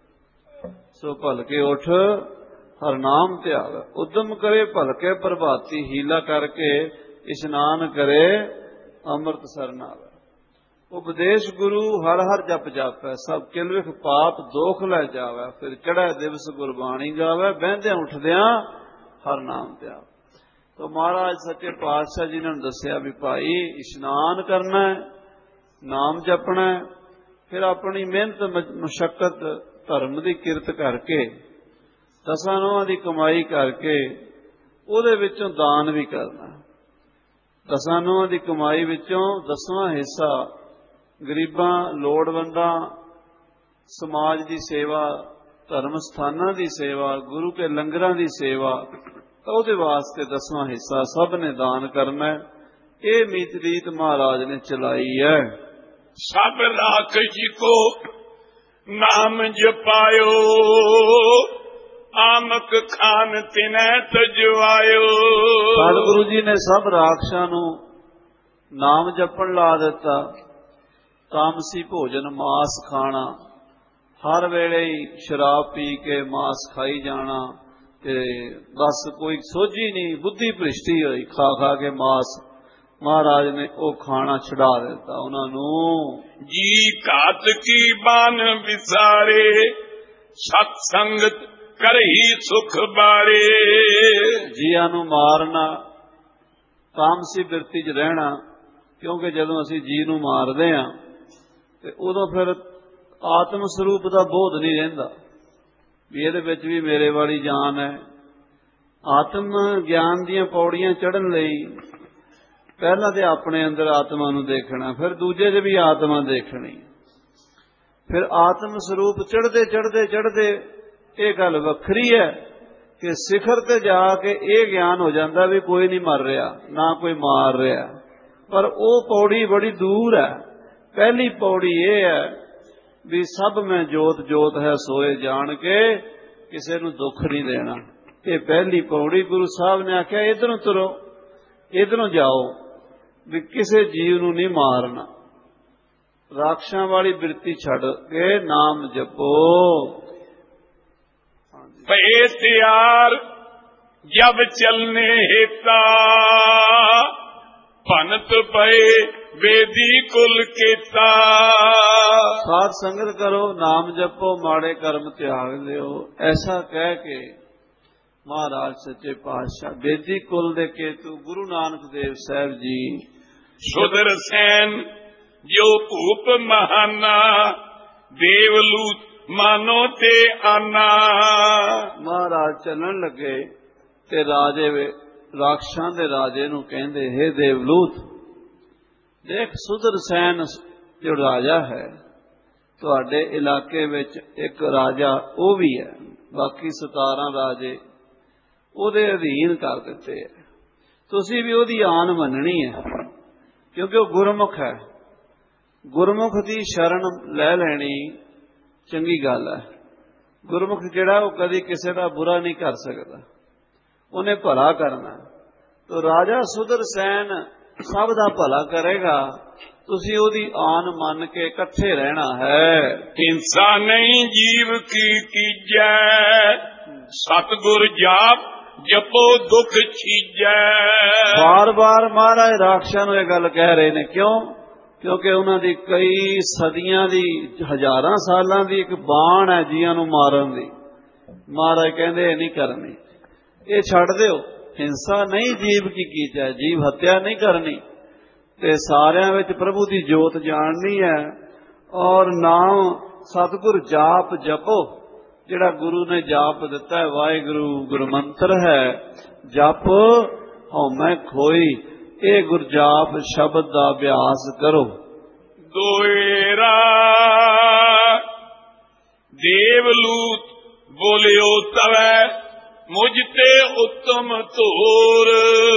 ਸੋ ਭਲਕੇ ਉਠ ਹਰ ਨਾਮ ਧਿਆਵੇ। ਉਦਮ ਕਰੇ ਭਲਕੇ ਪ੍ਰਭਾਤੀ, ਹੀਲਾ ਕਰਕੇ ਇਸ਼ਨਾਨ ਕਰੇ ਅੰਮ੍ਰਿਤ ਸਰਨ ਆਵੇ। ਉਪਦੇਸ਼ ਗੁਰੂ ਹਰ ਹਰ ਜਪ ਜਾਪੈ, ਸਭ ਕਿਲ ਵਿਖ ਪਾਪ ਦੋਖ ਲੈ ਜਾਵੇ। ਫਿਰ ਚੜ੍ਹੈ ਦਿਵਸ ਗੁਰਬਾਣੀ ਗਾਵੇ, ਬਹਿੰਦਿਆਂ ਉੱਠਦਿਆਂ ਹਰ ਨਾਮ ਧਿਆਵੇ। ਤਾਂ ਮਹਾਰਾਜ ਸੱਚੇ ਪਾਤਸ਼ਾਹ ਜੀ ਨੇ ਦੱਸਿਆ ਵੀ ਭਾਈ ਇਸ਼ਨਾਨ ਕਰਨਾ, ਨਾਮ ਜਪਣਾ, ਫਿਰ ਆਪਣੀ ਮਿਹਨਤ ਮੁਸ਼ੱਕਤ ਧਰਮ ਦੀ ਕਿਰਤ ਕਰਕੇ, ਦਸਾਂ ਨੋਹਾਂ ਦੀ ਕਮਾਈ ਕਰਕੇ, ਉਹਦੇ ਵਿੱਚੋਂ ਦਾਨ ਵੀ ਕਰਨਾ। ਦਸਾਂ ਨੋਹਾਂ ਦੀ ਕਮਾਈ ਵਿੱਚੋਂ ਦਸਵਾਂ ਹਿੱਸਾ ਗਰੀਬਾਂ, ਲੋੜਵੰਦਾਂ, ਸਮਾਜ ਦੀ ਸੇਵਾ, ਧਰਮ ਸਥਾਨਾਂ ਦੀ ਸੇਵਾ, ਗੁਰੂ ਕੇ ਲੰਗਰਾਂ ਦੀ ਸੇਵਾ, ਉਹਦੇ ਵਾਸਤੇ ਦਸਵਾਂ ਹਿੱਸਾ ਸਭ ਨੇ ਦਾਨ ਕਰਨਾ। ਇਹ ਮੀਤ ਰੀਤ ਮਹਾਰਾਜ ਨੇ ਚਲਾਈ ਹੈ। ਸਭ ਰਾਖ ਜੀ ਕੋ ਨਾਮ ਜਪਾਇਓ, ਆਮਕ ਖਾਨ ਤਿਨੈ ਤਜਵਾਇਓ। ਸਤਿਗੁਰੂ ਜੀ ਨੇ ਸਭ ਰਾਖਸ਼ਾਂ ਨੂੰ ਨਾਮ ਜਪਣ ਲਾ ਦਿੱਤਾ। ਤਾਮਸੀ ਭੋਜਨ ਮਾਸ ਖਾਣਾ, ਹਰ ਵੇਲੇ ਹੀ ਸ਼ਰਾਬ ਪੀ ਕੇ ਮਾਸ ਖਾਈ ਜਾਣਾ, ਤੇ ਬਸ ਕੋਈ ਸੋਝੀ ਨਹੀਂ, ਬੁੱਧੀ ਭ੍ਰਿਸ਼ਟੀ ਹੋਈ ਖਾ ਖਾ ਕੇ ਮਾਸ। ਮਹਾਰਾਜ ਨੇ ਉਹ ਖਾਣਾ ਛੁਡਾ ਦਿੱਤਾ ਉਹਨਾਂ ਨੂੰ। ਜੀ ਘਾਤ ਕੀ ਬਾਨ ਵਿਸਾਰੇ, ਸਤ ਸੰਗਤ ਕਰਹੀ ਸੁਖ ਬਾਰੇ। ਜੀਆਂ ਨੂੰ ਮਾਰਨਾ, ਤਾਮਸੀ ਬਿਰਤੀ 'ਚ ਰਹਿਣਾ, ਕਿਉਂਕਿ ਜਦੋਂ ਅਸੀਂ ਜੀਅ ਨੂੰ ਮਾਰਦੇ ਹਾਂ ਤੇ ਉਦੋਂ ਫਿਰ ਆਤਮ ਸਰੂਪ ਦਾ ਬੋਧ ਨਹੀਂ ਰਹਿੰਦਾ ਵੀ ਇਹਦੇ ਵਿੱਚ ਵੀ ਮੇਰੇ ਵਾਲੀ ਜਾਨ ਹੈ। ਆਤਮ ਗਿਆਨ ਦੀਆਂ ਪੌੜੀਆਂ ਚੜ੍ਹਨ ਲਈ ਪਹਿਲਾਂ ਤੇ ਆਪਣੇ ਅੰਦਰ ਆਤਮਾ ਨੂੰ ਦੇਖਣਾ, ਫਿਰ ਦੂਜੇ 'ਚ ਵੀ ਆਤਮਾ ਦੇਖਣੀ, ਫਿਰ ਆਤਮ ਸਰੂਪ ਚੜ੍ਹਦੇ ਚੜ੍ਹਦੇ ਚੜ੍ਹਦੇ ਇਹ ਗੱਲ ਵੱਖਰੀ ਹੈ ਕਿ ਸਿਖਰ ਤੇ ਜਾ ਕੇ ਇਹ ਗਿਆਨ ਹੋ ਜਾਂਦਾ ਵੀ ਕੋਈ ਨਹੀਂ ਮਰ ਰਿਹਾ, ਨਾ ਕੋਈ ਮਾਰ ਰਿਹਾ। ਪਰ ਉਹ ਪੌੜੀ ਬੜੀ ਦੂਰ ਹੈ। ਪਹਿਲੀ ਪੌੜੀ ਇਹ ਹੈ ਵੀ ਸਭ ਮੈਂ ਜੋਤ ਜੋਤ ਹੈ ਸੋਏ ਜਾਣ ਕੇ ਕਿਸੇ ਨੂੰ ਦੁੱਖ ਨਹੀਂ ਦੇਣਾ। ਇਹ ਪਹਿਲੀ ਪੌੜੀ ਗੁਰੂ ਸਾਹਿਬ ਨੇ ਆਖਿਆ ਇਧਰੋਂ ਤੁਰੋ, ਇਧਰੋਂ ਜਾਓ, ਵੀ ਕਿਸੇ ਜੀਵ ਨੂੰ ਨਹੀਂ ਮਾਰਨਾ। ਰਾਖਸ਼ਾਂ ਵਾਲੀ ਬਿਰਤੀ ਛੱਡ ਕੇ ਨਾਮ ਜਪੋ। ਭਏ ਤਿਆਰ ਜਬ ਚਲਨੇ ਹਿਤਾ, ਭਨਤ ਪਏ ਵੇਦੀ ਕੁਲ ਕੀਤਾ। ਸਾਧ ਸੰਗਤ ਕਰੋ, ਨਾਮ ਜਪੋ, ਮਾੜੇ ਕਰਮ ਤਿਆਗ ਦਿਓ। ਐਸਾ ਕਹਿ ਕੇ ਮਹਾਰਾਜ ਸੱਚੇ ਪਾਤਸ਼ਾਹ ਬੇਦੀ ਕੁਲ ਦੇ ਕੇਤੂ ਗੁਰੂ ਨਾਨਕ ਦੇਵ ਸਾਹਿਬ ਜੀ ਸੁਦਰ ਸੈਨ ਜੋ ਭੂਪ ਮਹਾਨਾ, ਦੇਵਲੂਤ ਮਾਨੋ ਤੇ ਆਨਾ। ਮਹਾਰਾਜ ਚੱਲਣ ਲੱਗੇ ਤੇ ਰਾਜੇ ਰਾਖਸ਼ਾਂ ਦੇ ਰਾਜੇ ਨੂੰ ਕਹਿੰਦੇ, ਹੇ ਦੇਵਲੂਤ, ਦੇਖ ਸੁਦਰ ਸੈਨ ਜੋ ਰਾਜਾ ਹੈ ਤੁਹਾਡੇ ਇਲਾਕੇ ਵਿੱਚ, ਇੱਕ ਰਾਜਾ ਉਹ ਵੀ ਹੈ, ਬਾਕੀ ਸਤਾਰਾਂ ਰਾਜੇ ਉਹਦੇ ਅਧੀਨ ਕਰ ਦਿੱਤੇ ਹੈ। ਤੁਸੀਂ ਵੀ ਉਹਦੀ ਆਨ ਮੰਨਣੀ ਹੈ, ਕਿਉਂਕਿ ਉਹ ਗੁਰਮੁਖ ਹੈ। ਗੁਰਮੁਖ ਦੀ ਸ਼ਰਨ ਲੈ ਲੈਣੀ ਚੰਗੀ ਗੱਲ ਹੈ। ਗੁਰਮੁਖ ਜਿਹੜਾ ਉਹ ਕਦੀ ਕਿਸੇ ਦਾ ਬੁਰਾ ਨਹੀਂ ਕਰ ਸਕਦਾ, ਉਹਨੇ ਭਲਾ ਕਰਨਾ। ਤੋ ਰਾਜਾ ਸੁਦਰ ਸੈਨ ਸਭ ਦਾ ਭਲਾ ਕਰੇਗਾ, ਤੁਸੀਂ ਉਹਦੀ ਆਨ ਮੰਨ ਕੇ ਇਕੱਠੇ ਰਹਿਣਾ ਹੈ। ਹਿੰਸਾ ਨਹੀਂ ਜੀਵ ਕੀ ਕੀਜੈ, ਸਤਿਗੁਰ ਜਾਪ ਜਪੋ ਦੁੱਖ ਛੀਜੈ। ਬਾਰ ਬਾਰ ਮਹਾਰਾਜ ਰਾਖਸ਼ਾਂ ਨੂੰ ਇਹ ਗੱਲ ਕਹਿ ਰਹੇ ਨੇ। ਕਿਉਂ? ਕਿਉਂਕਿ ਉਹਨਾਂ ਦੀ ਕਈ ਸਦੀਆਂ ਦੀ, ਹਜ਼ਾਰਾਂ ਸਾਲਾਂ ਦੀ ਇੱਕ ਬਾਣ ਹੈ ਜੀਆਂ ਨੂੰ ਮਾਰਨ ਦੀ। ਮਹਾਰਾਜ ਕਹਿੰਦੇ ਇਹ ਨਹੀਂ ਕਰਨੀ, ਇਹ ਛੱਡ ਦਿਓ। ਹਿੰਸਾ ਨਹੀਂ ਜੀਵ ਕੀ ਕੀਜੈ, ਜੀਵ ਹੱਤਿਆ ਨਹੀਂ ਕਰਨੀ, ਤੇ ਸਾਰਿਆਂ ਵਿੱਚ ਪ੍ਰਭੂ ਦੀ ਜੋਤ ਜਾਣਨੀ ਹੈ। ਔਰ ਨਾਮ ਸਤਿਗੁਰ ਜਾਪ ਜਪੋ, ਜਿਹੜਾ ਗੁਰੂ ਨੇ ਜਾਪ ਦਿੱਤਾ ਹੈ, ਵਾਹਿਗੁਰੂ ਗੁਰਮੰਤਰ ਹੈ, ਜਪ ਹਉਮੈ ਖੋਈ, ਇਹ ਗੁਰਜਾਪ ਸ਼ਬਦ ਦਾ ਅਭਿਆਸ ਕਰੋ। ਦੋਏਰਾ ਦੇਵਲੂਤ ਬੋਲਿਓ ਤਵੈ, ਮੁਝ ਤੇ ਉੱਤਮ ਧੂਰ।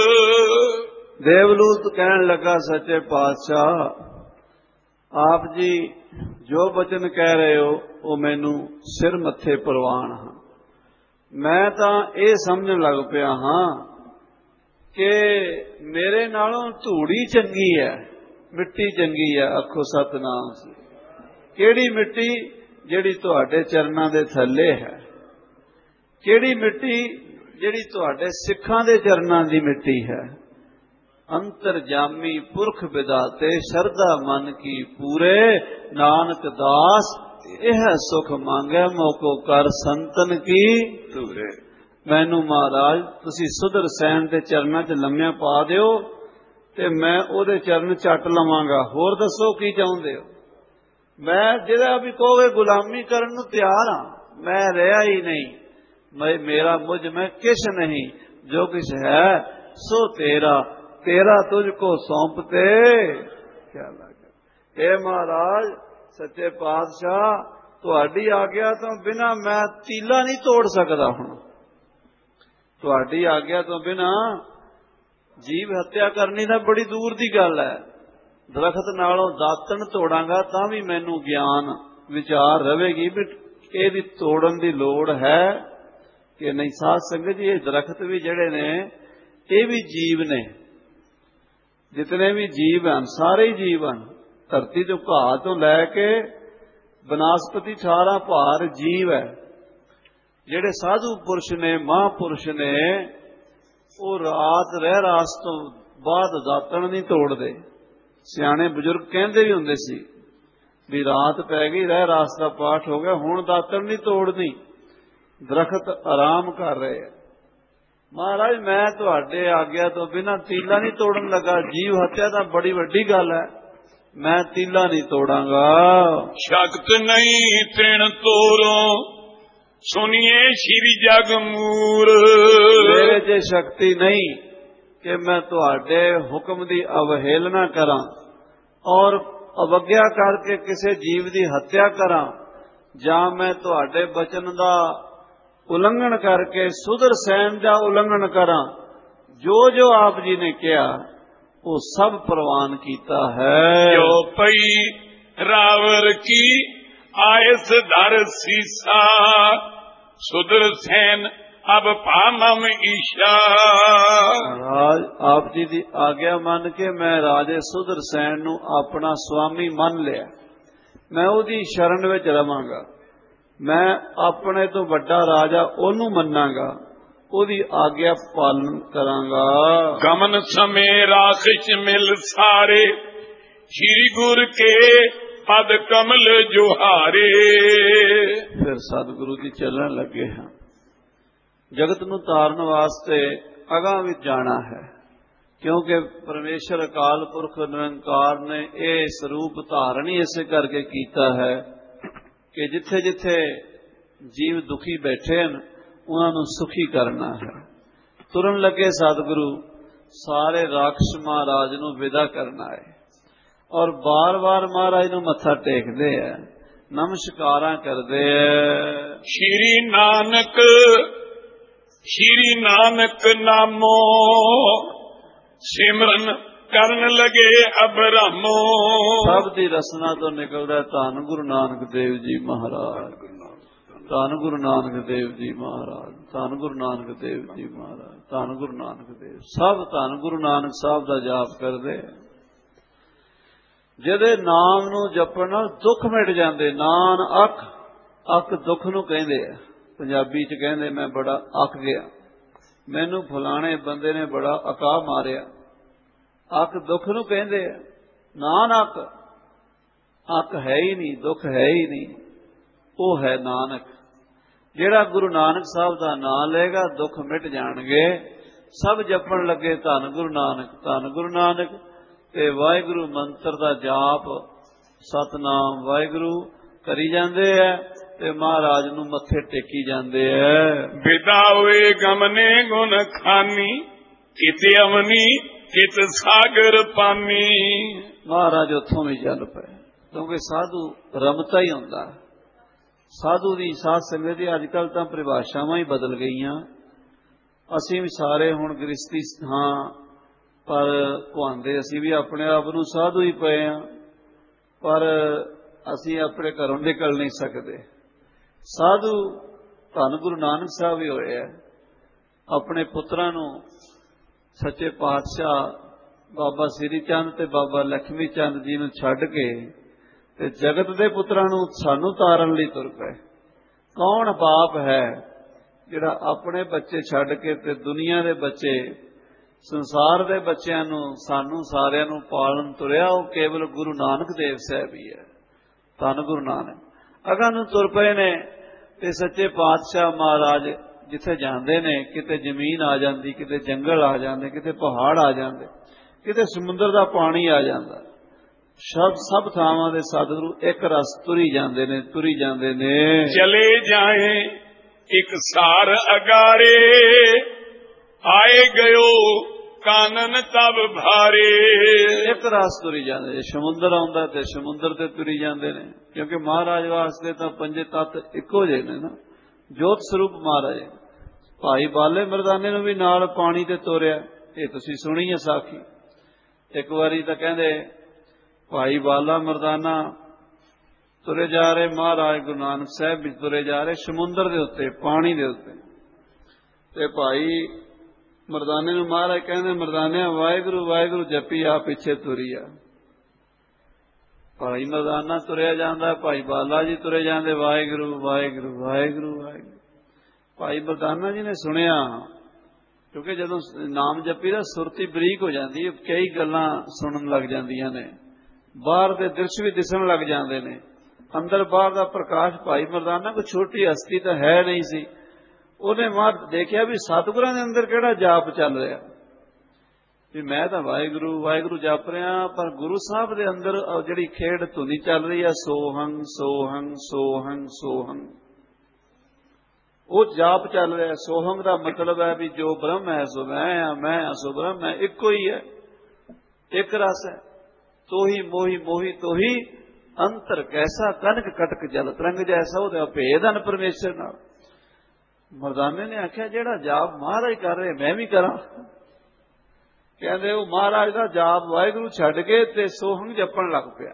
ਦੇਵਲੂਤ ਕਹਿਣ ਲੱਗਾ, ਸੱਚੇ ਪਾਤਸ਼ਾਹ ਆਪ ਜੀ ਜੋ ਬਚਨ ਕਹਿ ਰਹੇ ਹੋ ਉਹ ਮੈਨੂੰ ਸਿਰ ਮੱਥੇ ਪ੍ਰਵਾਨ ਹਾਂ। ਮੈਂ ਤਾਂ ਇਹ ਸਮਝਣ ਲੱਗ ਪਿਆ ਹਾਂ ਕਿ ਮੇਰੇ ਨਾਲੋਂ ਧੂੜੀ ਚੰਗੀ ਹੈ, ਮਿੱਟੀ ਚੰਗੀ ਹੈ। ਆਖੋ ਸਤਿਨਾਮ ਸੀ। ਕਿਹੜੀ ਮਿੱਟੀ? ਜਿਹੜੀ ਤੁਹਾਡੇ ਚਰਨਾਂ ਦੇ ਥੱਲੇ ਹੈ। ਕਿਹੜੀ ਮਿੱਟੀ? ਜਿਹੜੀ ਤੁਹਾਡੇ ਸਿੱਖਾਂ ਦੇ ਚਰਨਾਂ ਦੀ ਮਿੱਟੀ ਹੈ। ਅੰਤਰਜਾਮੀ ਪੁਰਖ ਵਿਦਾਤੇ, ਸ਼ਰਧਾ ਮਨ ਕੀ ਪੂਰੇ, ਨਾਨਕ ਦਾਸ ਇਹ ਸੁਖ ਮੰਗੈ, ਮੋਕੋ ਕਰ ਸੰਤਨ ਕੀ ਧੂਰੇ। ਮੈਨੂੰ ਮਹਾਰਾਜ ਤੁਸੀਂ ਸੁਦਰ ਸੈਨ ਦੇ ਚਰਨਾਂ 'ਚ ਲੰਮਿਆਂ ਪਾ ਦਿਓ ਤੇ ਮੈਂ ਉਹਦੇ ਚਰਨ ਚੱਟ ਲਵਾਂਗਾ। ਹੋਰ ਦੱਸੋ ਕੀ ਚਾਹੁੰਦੇ ਹੋ? ਮੈਂ ਜਿਹੜਾ ਵੀ ਕਹੋਗੇ ਗੁਲਾਮੀ ਕਰਨ ਨੂੰ ਤਿਆਰ ਹਾਂ। ਮੈਂ ਰਿਹਾ ਹੀ ਨਹੀਂ, ਮੈਂ ਮੇਰਾ ਮੁਝ ਮੈਂ ਕਿਛ ਨਹੀਂ, ਜੋ ਕੁਛ ਹੈ ਸੋ ਤੇਰਾ, ਤੇਰਾ ਤੁਝ ਕੋ ਸੌਂਪਤੇ ਕਿਆ ਲੱਗਾ। ਇਹ ਮਹਾਰਾਜ ਸੱਚੇ ਪਾਤਸ਼ਾਹ ਤੁਹਾਡੀ ਆਗਿਆ ਤੋਂ ਬਿਨਾਂ ਮੈਂ ਤੀਲਾ ਨਹੀਂ ਤੋੜ ਸਕਦਾ। ਹੁਣ ਤੁਹਾਡੀ ਆਗਿਆ ਤੋਂ ਬਿਨਾਂ ਜੀਵ ਹੱਤਿਆ ਕਰਨੀ ਤਾਂ ਬੜੀ ਦੂਰ ਦੀ ਗੱਲ ਹੈ। ਦਰਖਤ ਨਾਲੋਂ ਦਾਤਣ ਤੋੜਾਂਗਾ ਤਾਂ ਵੀ ਮੈਨੂੰ ਗਿਆਨ ਵਿਚਾਰ ਰਹੇਗੀ ਵੀ ਇਹਦੀ ਤੋੜਨ ਦੀ ਲੋੜ ਹੈ ਕਿ ਨਹੀਂ। ਸਾਧ ਸੰਗਤ ਜੀ, ਇਹ ਦਰਖਤ ਵੀ ਜਿਹੜੇ ਨੇ ਇਹ ਵੀ ਜੀਵ ਨੇ। ਜਿਤਨੇ ਵੀ ਜੀਵ ਹਨ ਸਾਰੇ ਹੀ ਜੀਵ ਹਨ। ਧਰਤੀ ਤੋਂ ਘਾਹ ਤੋਂ ਲੈ ਕੇ ਬਨਸਪਤੀ ਅਠਾਰਾਂ ਭਾਰ ਜੀਵ ਹੈ। ਜਿਹੜੇ ਸਾਧੂ ਪੁਰਸ਼ ਨੇ, ਮਹਾਂਪੁਰਸ਼ ਨੇ, ਉਹ ਰਾਤ ਰਹਿ ਰਾਸ ਤੋਂ ਬਾਅਦ ਦਾਤਣ ਨਹੀਂ ਤੋੜਦੇ। ਸਿਆਣੇ ਬਜ਼ੁਰਗ ਕਹਿੰਦੇ ਵੀ ਹੁੰਦੇ ਸੀ ਵੀ ਰਾਤ ਪੈ ਗਈ, ਰਹਿ ਰਾਸ ਦਾ ਪਾਠ ਹੋ ਗਿਆ, ਹੁਣ ਦਾਤਣ ਨਹੀਂ ਤੋੜਨੀ। ਦਰਖਤ ਆਰਾਮ ਕਰ ਰਹੇ ਹੈ। ਮਹਾਰਾਜ ਮੈਂ ਤੁਹਾਡੇ ਆਗਿਆ ਤੋਂ ਬਿਨਾਂ ਤੀਲਾ ਨਹੀਂ ਤੋੜਨ ਲੱਗਾ। ਜੀਵ ਹੱਤਿਆ ਤਾਂ ਬੜੀ ਵੱਡੀ ਗੱਲ ਹੈ, ਮੈਂ ਤੀਲਾ ਨਹੀਂ ਤੋੜਾਂਗਾ। ਸ਼ਕਤ ਨਹੀਂ ਤ੍ਰਿਣ ਤੋਰੋ ਸੁਣੀਏ ਸ਼੍ਰੀ ਜਗਮੂਰ। ਮੇਰੇ ਜੇ ਸ਼ਕਤੀ ਨਹੀਂ ਕਿ ਮੈਂ ਤੁਹਾਡੇ ਹੁਕਮ ਦੀ ਅਵਹੇਲਨਾ ਕਰਾਂ ਔਰ ਅਵਗਿਆ ਕਰਕੇ ਕਿਸੇ ਜੀਵ ਦੀ ਹੱਤਿਆ ਕਰਾਂ, ਜਾਂ ਮੈਂ ਤੁਹਾਡੇ ਬਚਨ ਦਾ ਉਲੰਘਣ ਕਰਕੇ ਸੁਦਰਸੈਨ ਦਾ ਉਲੰਘਣ ਕਰਾਂ। ਜੋ ਜੋ ਆਪ ਜੀ ਨੇ ਕਿਹਾ ਉਹ ਸਭ ਪ੍ਰਵਾਨ ਕੀਤਾ ਹੈ। ਜੋ ਪਈ ਰਾਵਰ ਕੀ ਆਇਸ ਧਰ ਸੀਸਾ ਸੁਦਰਸੈਨ ਅਬ ਭਾਮਮ ਈਸ਼ਾ। ਰਾਜ ਆਪ ਜੀ ਦੀ ਆਗਿਆ ਮੰਨ ਕੇ ਮੈਂ ਰਾਜੇ ਸੁਦਰਸੈਨ ਨੂੰ ਆਪਣਾ ਸੁਆਮੀ ਮੰਨ ਲਿਆ। ਮੈਂ ਉਹਦੀ ਸ਼ਰਨ ਵਿੱਚ ਰਵਾਂਗਾ। ਮੈਂ ਆਪਣੇ ਤੋਂ ਵੱਡਾ ਰਾਜਾ ਉਹਨੂੰ ਮੰਨਾਂਗਾ, ਉਹਦੀ ਆਗਿਆ ਪਾਲਨ ਕਰਾਂਗਾ। ਗਮਨ ਸਮੇਂ ਰਾਖਸ਼ ਮਿਲ ਸਾਰੇ ਸ਼੍ਰੀ ਗੁਰ ਕੇ ਪਦ ਕਮਲ ਜੁਹਾਰੇ। ਫਿਰ ਸਤਿਗੁਰੂ ਜੀ ਚੱਲਣ ਲੱਗੇ ਹਾਂ। ਜਗਤ ਨੂੰ ਤਾਰਨ ਵਾਸਤੇ ਅਗਾਂਹ ਵਿੱਚ ਜਾਣਾ ਹੈ, ਕਿਉਂਕਿ ਪਰਮੇਸ਼ਰ ਅਕਾਲ ਪੁਰਖ ਨਿਰੰਕਾਰ ਨੇ ਇਹ ਸਰੂਪ ਧਾਰਨ ਹੀ ਇਸੇ ਕਰਕੇ ਕੀਤਾ ਹੈ ਕਿ ਜਿੱਥੇ ਜਿੱਥੇ ਜੀਵ ਦੁਖੀ ਬੈਠੇ ਹਨ ਉਹਨਾਂ ਨੂੰ ਸੁਖੀ ਕਰਨਾ ਹੈ। ਤੁਰਨ ਲੱਗੇ ਸਤਿਗੁਰੂ ਸਾਰੇ ਰਾਖਸ਼ ਮਹਾਰਾਜ ਨੂੰ ਵਿਦਾ ਕਰਨਾ ਹੈ ਔਰ ਬਾਰ-ਬਾਰ ਮਹਾਰਾਜ ਨੂੰ ਮੱਥਾ ਟੇਕਦੇ ਹੈ, ਨਮਸਕਾਰਾਂ ਕਰਦੇ ਹੈ। ਸ਼੍ਰੀ ਨਾਨਕ ਸ਼੍ਰੀ ਨਾਨਕ ਨਾਮੋ ਸਿਮਰਨ ਕਰਨ ਲਗੇ ਅਬਰਾਮੋ। ਸਭ ਦੀ ਰਸਨਾ ਤੋਂ ਨਿਕਲਦਾ ਧੰਨ ਗੁਰੂ ਨਾਨਕ ਦੇਵ ਜੀ ਮਹਾਰਾਜ, ਧੰਨ ਗੁਰੂ ਨਾਨਕ ਦੇਵ ਜੀ ਮਹਾਰਾਜ, ਧੰਨ ਗੁਰੂ ਨਾਨਕ ਦੇਵ ਜੀ ਮਹਾਰਾਜ, ਧੰਨ ਗੁਰੂ ਨਾਨਕ ਦੇਵ। ਸਭ ਧੰਨ ਗੁਰੂ ਨਾਨਕ ਸਾਹਿਬ ਦਾ ਜਾਪ ਕਰਦੇ। ਜਿਹਦੇ ਨਾਮ ਨੂੰ ਜਪਣ ਨਾਲ ਦੁੱਖ ਮਿਟ ਜਾਂਦੇ। ਨਾਨ ਅੱਖ, ਅੱਖ ਦੁੱਖ ਨੂੰ ਕਹਿੰਦੇ ਆ। ਪੰਜਾਬੀ ਚ ਕਹਿੰਦੇ ਮੈਂ ਬੜਾ ਅੱਕ ਗਿਆ, ਮੈਨੂੰ ਫਲਾਣੇ ਬੰਦੇ ਨੇ ਬੜਾ ਅਕਾ ਮਾਰਿਆ। ਅੱਕ ਦੁੱਖ ਨੂੰ ਕਹਿੰਦੇ ਆ। ਨਾਨ ਅੱਕ, ਅੱਕ ਹੈ ਹੀ ਨਹੀਂ, ਦੁੱਖ ਹੈ ਹੀ ਨਹੀਂ, ਉਹ ਹੈ ਨਾਨਕ। ਜਿਹੜਾ ਗੁਰੂ ਨਾਨਕ ਸਾਹਿਬ ਦਾ ਨਾਮ ਲਏਗਾ ਦੁੱਖ ਮਿਟ ਜਾਣਗੇ। ਸਭ ਜਪਣ ਲੱਗੇ ਧੰਨ ਗੁਰੂ ਨਾਨਕ, ਧੰਨ ਗੁਰੂ ਨਾਨਕ। ਤੇ ਵਾਹਿਗੁਰੂ ਮੰਤਰ ਦਾ ਜਾਪ ਸਤਨਾਮ ਵਾਹਿਗੁਰੂ ਕਰੀ ਜਾਂਦੇ ਹੈ ਤੇ ਮਹਾਰਾਜ ਨੂੰ ਮੱਥੇ ਟੇਕੀ ਜਾਂਦੇ ਹੈ। ਵਿਦਾ ਹੋਏ ਗਮਨੇ ਗੁਣ ਖਾਨੀ ਕਿਤੇ ਅਵਨੀ ਕਿਤ ਸਾਗਰ ਪਾਨੀ। ਮਹਾਰਾਜ ਉੱਥੋਂ ਵੀ ਚੱਲ ਪਏ, ਕਿਉਂਕਿ ਸਾਧੂ ਰਮਤਾ ਹੀ ਹੁੰਦਾ। ਸਾਧੂ ਦੀ ਸਾਧ ਸੰਗਤ ਦੀ ਅੱਜ ਕੱਲ੍ਹ ਤਾਂ ਪਰਿਭਾਸ਼ਾਵਾਂ ਹੀ ਬਦਲ ਗਈਆਂ। ਅਸੀਂ ਵੀ ਸਾਰੇ ਹੁਣ ਗ੍ਰਸਤੀ ਹਾਂ, ਪਰ ਕਹਾਉਂਦੇ ਅਸੀਂ ਵੀ ਆਪਣੇ ਆਪ ਨੂੰ ਸਾਧੂ ਹੀ ਪਏ ਹਾਂ, ਪਰ ਅਸੀਂ ਆਪਣੇ ਘਰੋਂ ਨਿਕਲ ਨਹੀਂ ਸਕਦੇ। ਸਾਧੂ ਧੰਨ ਗੁਰੂ ਨਾਨਕ ਸਾਹਿਬ ਹੀ ਹੋਏ ਆ। ਆਪਣੇ ਪੁੱਤਰਾਂ ਨੂੰ ਸੱਚੇ ਪਾਤਸ਼ਾਹ ਬਾਬਾ ਸ੍ਰੀ ਚੰਦ ਤੇ ਬਾਬਾ ਲక్ష్ਮੀ ਚੰਦ ਜੀ ਨੂੰ ਛੱਡ ਕੇ ਤੇ ਜਗਤ ਦੇ ਪੁੱਤਰਾਂ ਨੂੰ ਸਾਨੂੰ ਤਾਰਨ ਲਈ ਤੁਰ ਪਏ। ਕੌਣ ਬਾਪ ਹੈ ਜਿਹੜਾ ਆਪਣੇ ਬੱਚੇ ਛੱਡ ਕੇ ਤੇ ਦੁਨੀਆ ਦੇ ਬੱਚੇ, ਸੰਸਾਰ ਦੇ ਬੱਚਿਆਂ ਨੂੰ, ਸਾਨੂੰ ਸਾਰਿਆਂ ਨੂੰ ਪਾਲਣ ਤੁਰਿਆ? ਉਹ ਕੇਵਲ ਗੁਰੂ ਨਾਨਕ ਦੇਵ ਸਾਹਿਬ ਹੀ ਹੈ। ਧੰਨ ਗੁਰੂ ਨਾਨਕ ਅਗਾਂਹ ਨੂੰ ਤੁਰ ਪਏ ਨੇ ਤੇ ਸੱਚੇ ਪਾਤਸ਼ਾਹ ਮਹਾਰਾਜ ਜਿੱਥੇ ਜਾਂਦੇ ਨੇ, ਕਿਤੇ ਜ਼ਮੀਨ ਆ ਜਾਂਦੀ, ਕਿਤੇ ਜੰਗਲ ਆ ਜਾਂਦੇ, ਕਿਤੇ ਪਹਾੜ ਆ ਜਾਂਦੇ, ਕਿਤੇ ਸਮੁੰਦਰ ਦਾ ਪਾਣੀ ਆ ਜਾਂਦਾ। ਸਭ ਸਭ ਥਾਵਾਂ ਦੇ ਸਤਿਗੁਰੂ ਇੱਕ ਰਸ ਤੁਰੀ ਜਾਂਦੇ ਨੇ, ਤੁਰੀ ਜਾਂਦੇ ਨੇ। ਚਲੇ ਜਾਏ ਇੱਕ ਸਾਰ ਅਗਾਰੇ ਆਏ ਗਇਓ ਕਾਨਨ ਤਬ ਭਾਰੇ। ਇੱਕ ਰਸ ਤੁਰੀ ਜਾਂਦੇ ਨੇ। ਸਮੁੰਦਰ ਆਉਂਦਾ ਤੇ ਸਮੁੰਦਰ ਤੇ ਤੁਰੀ ਜਾਂਦੇ ਨੇ, ਕਿਉਂਕਿ ਮਹਾਰਾਜ ਵਾਸਤੇ ਤਾਂ ਪੰਜੇ ਤੱਤ ਇੱਕੋ ਜਿਹੇ ਨੇ ਨਾ। ਜੋਤ ਸਰੂਪ ਮਹਾਰਾਜ। ਭਾਈ ਬਾਲੇ ਮਰਦਾਨੇ ਨੂੰ ਵੀ ਨਾਲ ਪਾਣੀ ਤੇ ਤੋਰਿਆ, ਇਹ ਤੁਸੀਂ ਸੁਣੀ ਹੈ ਸਾਖੀ। ਇੱਕ ਵਾਰੀ ਤਾਂ ਕਹਿੰਦੇ ਭਾਈ ਬਾਲਾ ਮਰਦਾਨਾ ਤੁਰੇ ਜਾ ਰਹੇ, ਮਹਾਰਾਜ ਗੁਰੂ ਨਾਨਕ ਸਾਹਿਬ ਵੀ ਤੁਰੇ ਜਾ ਰਹੇ ਸਮੁੰਦਰ ਦੇ ਉੱਤੇ, ਪਾਣੀ ਦੇ ਉੱਤੇ। ਤੇ ਭਾਈ ਮਰਦਾਨੇ ਨੂੰ ਮਹਾਰਾਜ ਕਹਿੰਦੇ, ਮਰਦਾਨਿਆ ਵਾਹਿਗੁਰੂ ਵਾਹਿਗੁਰੂ ਜਪੀ ਆ ਪਿੱਛੇ ਤੁਰੀ ਆ। ਭਾਈ ਮਰਦਾਨਾ ਤੁਰਿਆ ਜਾਂਦਾ, ਭਾਈ ਬਾਲਾ ਜੀ ਤੁਰੇ ਜਾਂਦੇ ਵਾਹਿਗੁਰੂ ਵਾਹਿਗੁਰੂ ਵਾਹਿਗੁਰੂ ਵਾਹਿਗੁਰੂ। ਭਾਈ ਮਰਦਾਨਾ ਜੀ ਨੇ ਸੁਣਿਆ, ਕਿਉਂਕਿ ਜਦੋਂ ਨਾਮ ਜਪੀ ਦਾ ਸੁਰਤੀ ਬਰੀਕ ਹੋ ਜਾਂਦੀ ਹੈ, ਕਈ ਗੱਲਾਂ ਸੁਣਨ ਲੱਗ ਜਾਂਦੀਆਂ ਨੇ, ਬਾਹਰ ਦੇ ਦ੍ਰਿਸ਼ ਵੀ ਦਿਸਣ ਲੱਗ ਜਾਂਦੇ ਨੇ, ਅੰਦਰ ਬਾਹਰ ਦਾ ਪ੍ਰਕਾਸ਼। ਭਾਈ ਮਰਦਾਨਾ ਕੋਈ ਛੋਟੀ ਹਸਤੀ ਤਾਂ ਹੈ ਨਹੀਂ ਸੀ, ਉਹਨੇ ਮਾਰ ਦੇਖਿਆ ਵੀ ਸਤਿਗੁਰਾਂ ਦੇ ਅੰਦਰ ਕਿਹੜਾ ਜਾਪ ਚੱਲ ਰਿਹਾ, ਵੀ ਮੈਂ ਤਾਂ ਵਾਹਿਗੁਰੂ ਵਾਹਿਗੁਰੂ ਜਪ ਰਿਹਾ, ਪਰ ਗੁਰੂ ਸਾਹਿਬ ਦੇ ਅੰਦਰ ਜਿਹੜੀ ਖੇਡ ਧੁਨੀ ਚੱਲ ਰਹੀ ਆ, ਸੋਹੰ ਸੋਹੰ ਸੋਹੰ ਸੋਹੰ, ਉਹ ਜਾਪ ਚੱਲ ਰਿਹਾ। ਸੋਹੰ ਦਾ ਮਤਲਬ ਹੈ ਵੀ ਜੋ ਬ੍ਰਹਮ ਹੈ ਸੋ ਮੈਂ ਆ, ਮੈਂ ਆ ਸੋ ਬ੍ਰਹਮ ਹੈ, ਇੱਕੋ ਹੀ ਹੈ, ਇੱਕ ਰਸ ਹੈ। ਤੋਹੀ ਮੋਹੀ ਮੋਹੀ ਤੋਹੀ ਅੰਤਰ ਕੈਸਾ ਕਨਕ ਕਟਕ ਜਲ ਤਰੰਗ ਜੈਸਾ, ਉਹਦਾ ਭੇਦ ਹਨ ਪਰਮੇਸ਼ਰ ਨਾਲ। ਮਰਦਾਨੇ ਨੇ ਆਖਿਆ ਜਿਹੜਾ ਜਾਪ ਮਹਾਰਾਜ ਕਰ ਰਹੇ ਮੈਂ ਵੀ ਕਰਾਂ। ਕਹਿੰਦੇ ਉਹ ਮਹਾਰਾਜ ਦਾ ਜਾਪ ਵਾਹਿਗੁਰੂ ਛੱਡ ਕੇ ਤੇ ਸੋਹੰਗ ਜਪਣ ਲੱਗ ਪਿਆ।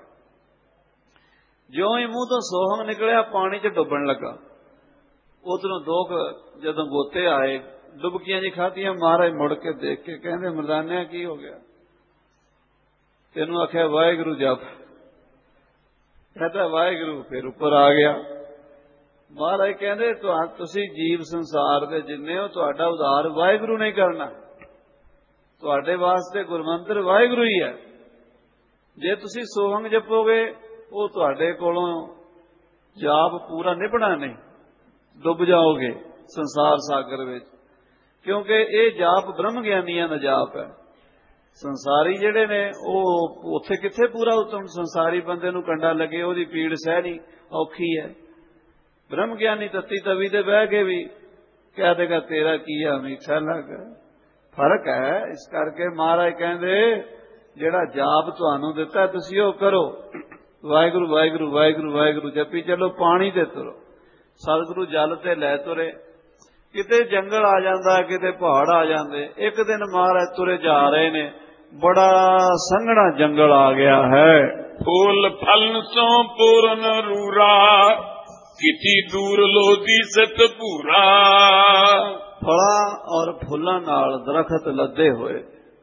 ਜਿਉਂ ਹੀ ਮੂੰਹ ਤੋਂ ਸੋਹੰਗ ਨਿਕਲਿਆ ਪਾਣੀ 'ਚ ਡੁੱਬਣ ਲੱਗਾ। ਉਧਰੋਂ ਦੋ ਜਦੋਂ ਗੋਤੇ ਆਏ, ਡੁਬਕੀਆਂ ਜੀ ਖਾਧੀਆਂ। ਮਹਾਰਾਜ ਮੁੜ ਕੇ ਦੇਖ ਕੇ ਕਹਿੰਦੇ ਮਰਦਾਨਿਆ ਕੀ ਹੋ ਗਿਆ? ਤੈਨੂੰ ਆਖਿਆ ਵਾਹਿਗੁਰੂ ਜਪ। ਕਹਿੰਦਾ ਵਾਹਿਗੁਰੂ, ਫਿਰ ਉੱਪਰ ਆ ਗਿਆ। ਮਹਾਰਾਜ ਕਹਿੰਦੇ ਤੁਸੀਂ ਜੀਵ ਸੰਸਾਰ ਦੇ ਜਿੰਨੇ ਹੋ, ਤੁਹਾਡਾ ਉਧਾਰ ਵਾਹਿਗੁਰੂ ਨਹੀਂ ਕਰਨਾ, ਤੁਹਾਡੇ ਵਾਸਤੇ ਗੁਰਮੰਤਰ ਵਾਹਿਗੁਰੂ ਹੀ ਹੈ। ਜੇ ਤੁਸੀਂ ਸੋਹੰਗ ਜਪੋਗੇ ਉਹ ਤੁਹਾਡੇ ਕੋਲੋਂ ਜਾਪ ਪੂਰਾ ਨਿਭਣਾ ਨਹੀਂ, ਡੁੱਬ ਜਾਓਗੇ ਸੰਸਾਰ ਸਾਗਰ ਵਿੱਚ, ਕਿਉਂਕਿ ਇਹ ਜਾਪ ਬ੍ਰਹਮ ਗਿਆਨੀਆਂ ਦਾ ਜਾਪ ਹੈ। ਸੰਸਾਰੀ ਜਿਹੜੇ ਨੇ ਉਹ ਉੱਥੇ ਕਿੱਥੇ ਪੂਰਾ ਉਤਮ। ਸੰਸਾਰੀ ਬੰਦੇ ਨੂੰ ਕੰਡਾ ਲੱਗੇ ਉਹਦੀ ਪੀੜ ਸਹਿਣੀ ਔਖੀ ਹੈ। ਬ੍ਰਹਮ ਗਿਆਨੀ ਤੱਤੀ ਤਵੀ ਤੇ ਬਹਿ ਕੇ ਵੀ ਕਹਿ ਦੇਗਾ ਤੇਰਾ ਕੀ ਆ ਮੀਠਾ ਲੱਗ, ਫਰਕ ਹੈ। ਇਸ ਕਰਕੇ ਮਹਾਰਾਜ ਕਹਿੰਦੇ ਜਿਹੜਾ ਜਾਪ ਤੁਹਾਨੂੰ ਦਿੱਤਾ ਤੁਸੀਂ ਉਹ ਕਰੋ, ਵਾਹਿਗੁਰੂ ਵਾਹਿਗੁਰੂ ਵਾਹਿਗੁਰੂ ਵਾਹਿਗੁਰੂ ਜਪੀ ਚਲੋ, ਪਾਣੀ ਤੇ ਤੁਰੋ। ਸਤਿਗੁਰੂ ਜਲ ਤੇ ਲੈ ਤੁਰੇ। ਕਿਤੇ ਜੰਗਲ ਆ ਜਾਂਦਾ, ਕਿਤੇ ਪਹਾੜ ਆ ਜਾਂਦੇ। ਇੱਕ ਦਿਨ ਮਹਾਰਾਜ ਤੁਰੇ ਜਾ ਰਹੇ ਨੇ, ਬੜਾ ਸੰਘਣਾ ਜੰਗਲ ਆ ਗਿਆ ਹੈ। ਫੂਲ ਫਲਨ ਸੋ ਪੂਰਨ ਰੂਰਾ, ਕਿਤੀ ਦੂਰ ਲੋਦੀ ਸਤ ਭੂਰਾ। ਫਲਾਂ ਔਰ ਫੁੱਲਾਂ ਨਾਲ ਦਰਖਤ ਲੱਦੇ ਹੋਏ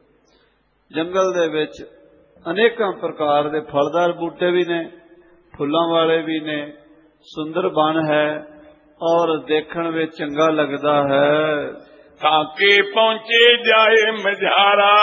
ਜੰਗਲ ਦੇ ਵਿੱਚ ਅਨੇਕਾਂ ਪ੍ਰਕਾਰ ਦੇ ਫਲਦਾਰ ਬੂਟੇ ਵੀ ਨੇ, ਫੁੱਲਾਂ ਵਾਲੇ ਵੀ ਨੇ, ਸੁੰਦਰ ਬਨ ਹੈ ਔਰ ਦੇਖਣ ਵਿੱਚ ਚੰਗਾ ਲੱਗਦਾ ਹੈ। ਤਾਕੇ ਪਹੁੰਚੇ ਜਾਏ ਮਝਾਰਾ,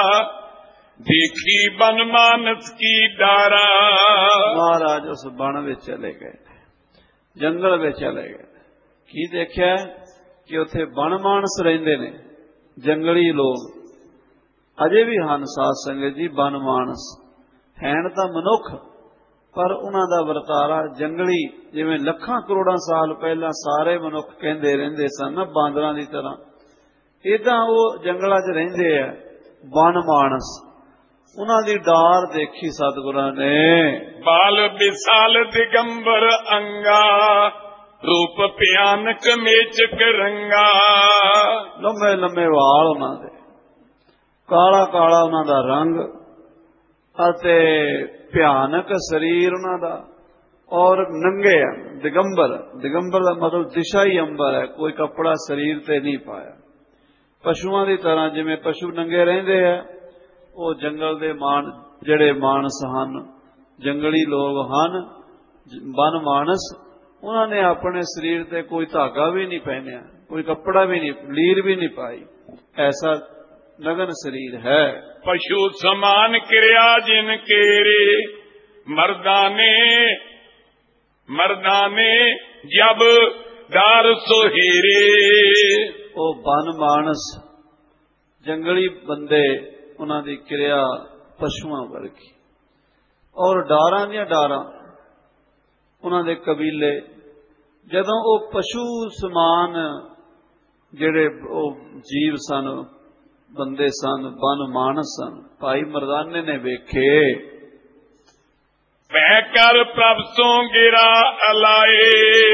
ਦੇਖੀ ਬਨ ਮਾਨਸ ਕੀ ਡਾਰਾ। ਮਹਾਰਾਜ ਉਸ ਬਣ ਵਿੱਚ ਚਲੇ ਗਏ, ਜੰਗਲ ਵਿੱਚ ਚਲੇ ਗਏ। ਕੀ ਦੇਖਿਆ ਕਿ ਉੱਥੇ ਬਨ ਮਾਨਸ ਰਹਿੰਦੇ ਨੇ, ਜੰਗਲੀ ਲੋਕ ਅਜੇ ਵੀ ਹਨ। ਸਾਧ ਸੰਗਤ ਜੀ, ਬਨ ਮਾਨਸ ਹੈਣ ਤਾਂ ਮਨੁੱਖ, ਪਰ ਉਹਨਾਂ ਦਾ ਵਰਤਾਰਾ ਜੰਗਲੀ। ਜਿਵੇਂ ਲੱਖਾਂ ਕਰੋੜਾਂ ਸਾਲ ਪਹਿਲਾਂ ਸਾਰੇ ਮਨੁੱਖ ਕਹਿੰਦੇ ਰਹਿੰਦੇ ਸਨ ਨਾ ਬਾਂਦਰਾਂ ਦੀ ਤਰ੍ਹਾਂ, ਏਦਾਂ ਉਹ ਜੰਗਲਾਂ 'ਚ ਰਹਿੰਦੇ ਆ ਬਨ ਮਾਨਸ। ਉਹਨਾਂ ਦੀ ਡਾਰ ਦੇਖੀ ਸਤਿਗੁਰਾਂ ਨੇ। ਬਾਲ ਵਿਸਾਲ ਦਿਗੰਬਰ ਅੰਗਾ, ਰੂਪ ਭਿਆਨਕ ਮੇਚਕ ਰੰਗਾ। ਲੰਮੇ ਲੰਮੇ ਵਾਲ ਉਹਨਾਂ ਦੇ, ਕਾਲਾ ਕਾਲਾ ਉਹਨਾਂ ਦਾ ਰੰਗ, ਅਤੇ ਭਿਆਨਕ ਸਰੀਰ ਉਹਨਾਂ ਦਾ, ਔਰ ਨੰਗੇ ਆ। ਦਿਗੰਬਰ, ਦਿਗੰਬਰ ਦਾ ਮਤਲਬ ਦਿਸ਼ਾ ਹੀ ਅੰਬਰ ਹੈ, ਕੋਈ ਕੱਪੜਾ ਸਰੀਰ ਤੇ ਨਹੀਂ ਪਾਇਆ। ਪਸ਼ੂਆਂ ਦੀ ਤਰ੍ਹਾਂ ਜਿਵੇਂ ਪਸ਼ੂ ਨੰਗੇ ਰਹਿੰਦੇ ਆ, ਉਹ ਜੰਗਲ ਦੇ ਮਾਨ ਜਿਹੜੇ ਮਾਨਸ ਹਨ, ਜੰਗਲੀ ਲੋਕ ਹਨ, ਬਨ ਮਾਨਸ, ਉਹਨਾਂ ਨੇ ਆਪਣੇ ਸਰੀਰ ਤੇ ਕੋਈ ਧਾਗਾ ਵੀ ਨਹੀਂ ਪਹਿਨਿਆ, ਕੋਈ ਕੱਪੜਾ ਵੀ ਨਹੀਂ, ਲੀਰ ਵੀ ਨਹੀਂ ਪਾਈ। ਐਸਾ ਨਗਨ ਸਰੀਰ ਹੈ। ਪਸ਼ੂ ਸਮਾਨ ਕਿਰਿਆ ਜਿਨ ਕੇਰੇ, ਮਰਦਾਨੇ ਮਰਦਾਨੇ ਜਬ ਦਾਰ ਸੁਹੇਰੇ। ਉਹ ਬਨ ਮਾਨਸ ਜੰਗਲੀ ਬੰਦੇ, ਉਹਨਾਂ ਦੀ ਕਿਰਿਆ ਪਸ਼ੂਆਂ ਵਰਗੀ, ਔਰ ਡਾਰਾਂ ਦੀਆਂ ਡਾਰਾਂ ਉਹਨਾਂ ਦੇ ਕਬੀਲੇ। ਜਦੋਂ ਉਹ ਪਸ਼ੂ ਸਮਾਨ ਜਿਹੜੇ ਉਹ ਜੀਵ ਸਨ, ਬੰਦੇ ਸਨ, ਬਨ ਮਾਨਸ ਸਨ, ਭਾਈ ਮਰਦਾਨੇ ਨੇ ਵੇਖੇ। ਪੈ ਕਰ ਪ੍ਰਭ ਸੋਂ ਗਿਰਾ ਅਲਾਏ,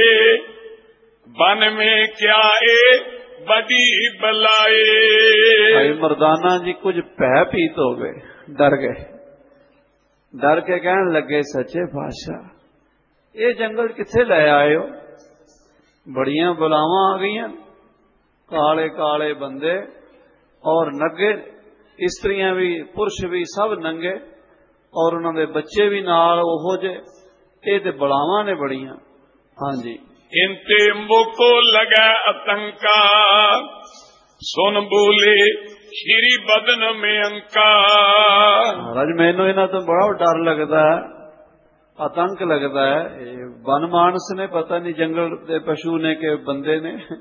ਬਨ ਮੇਂ ਕਿਆ ਏ ਬੜੀ ਬਲਾਏ। ਭਾਈ ਮਰਦਾਨਾ ਜੀ ਕੁਝ ਭੈ ਭੀਤ ਹੋ ਗਏ, ਡਰ ਗਏ। ਡਰ ਕੇ ਕਹਿਣ ਲੱਗੇ ਸੱਚੇ ਪਾਤਸ਼ਾਹ ਇਹ ਜੰਗਲ ਕਿੱਥੇ ਲੈ ਆਏ ਹੋ? ਬੜੀਆਂ ਬਲਾਵਾਂ ਆ ਗਈਆਂ, ਕਾਲੇ ਕਾਲੇ ਬੰਦੇ ਔਰ ਨੰਗੇ, ਇਸਤਰੀਆਂ ਵੀ ਪੁਰਸ਼ ਵੀ ਸਭ ਨੰਗੇ, ਔਰ ਉਹਨਾਂ ਦੇ ਬੱਚੇ ਵੀ ਨਾਲ ਉਹੋ ਜਿਹੇ। ਇਹ ਤੇ ਬਲਾਵਾਂ ਨੇ ਬੜੀਆਂ। ਹਾਂਜੀ। ਇੰਤੇ ਮੋਕੋ ਲਗਾ ਅਤੰਕਾ, ਸੁਨ ਬੋਲੇ ਸ਼੍ਰੀ ਬਦਨ ਮੇ ਅੰਕਾ। ਮਹਾਰਾਜ ਮੈਨੂੰ ਇਹਨਾਂ ਤੋਂ ਬੜਾ ਡਰ ਲੱਗਦਾ ਹੈ, ਆਤੰਕ ਲੱਗਦਾ ਹੈ। ਇਹ ਬਨ ਮਾਨਸ ਨੇ, ਪਤਾ ਨਹੀਂ ਜੰਗਲ ਦੇ ਪਸ਼ੂ ਨੇ ਕਿ ਬੰਦੇ ਨੇ,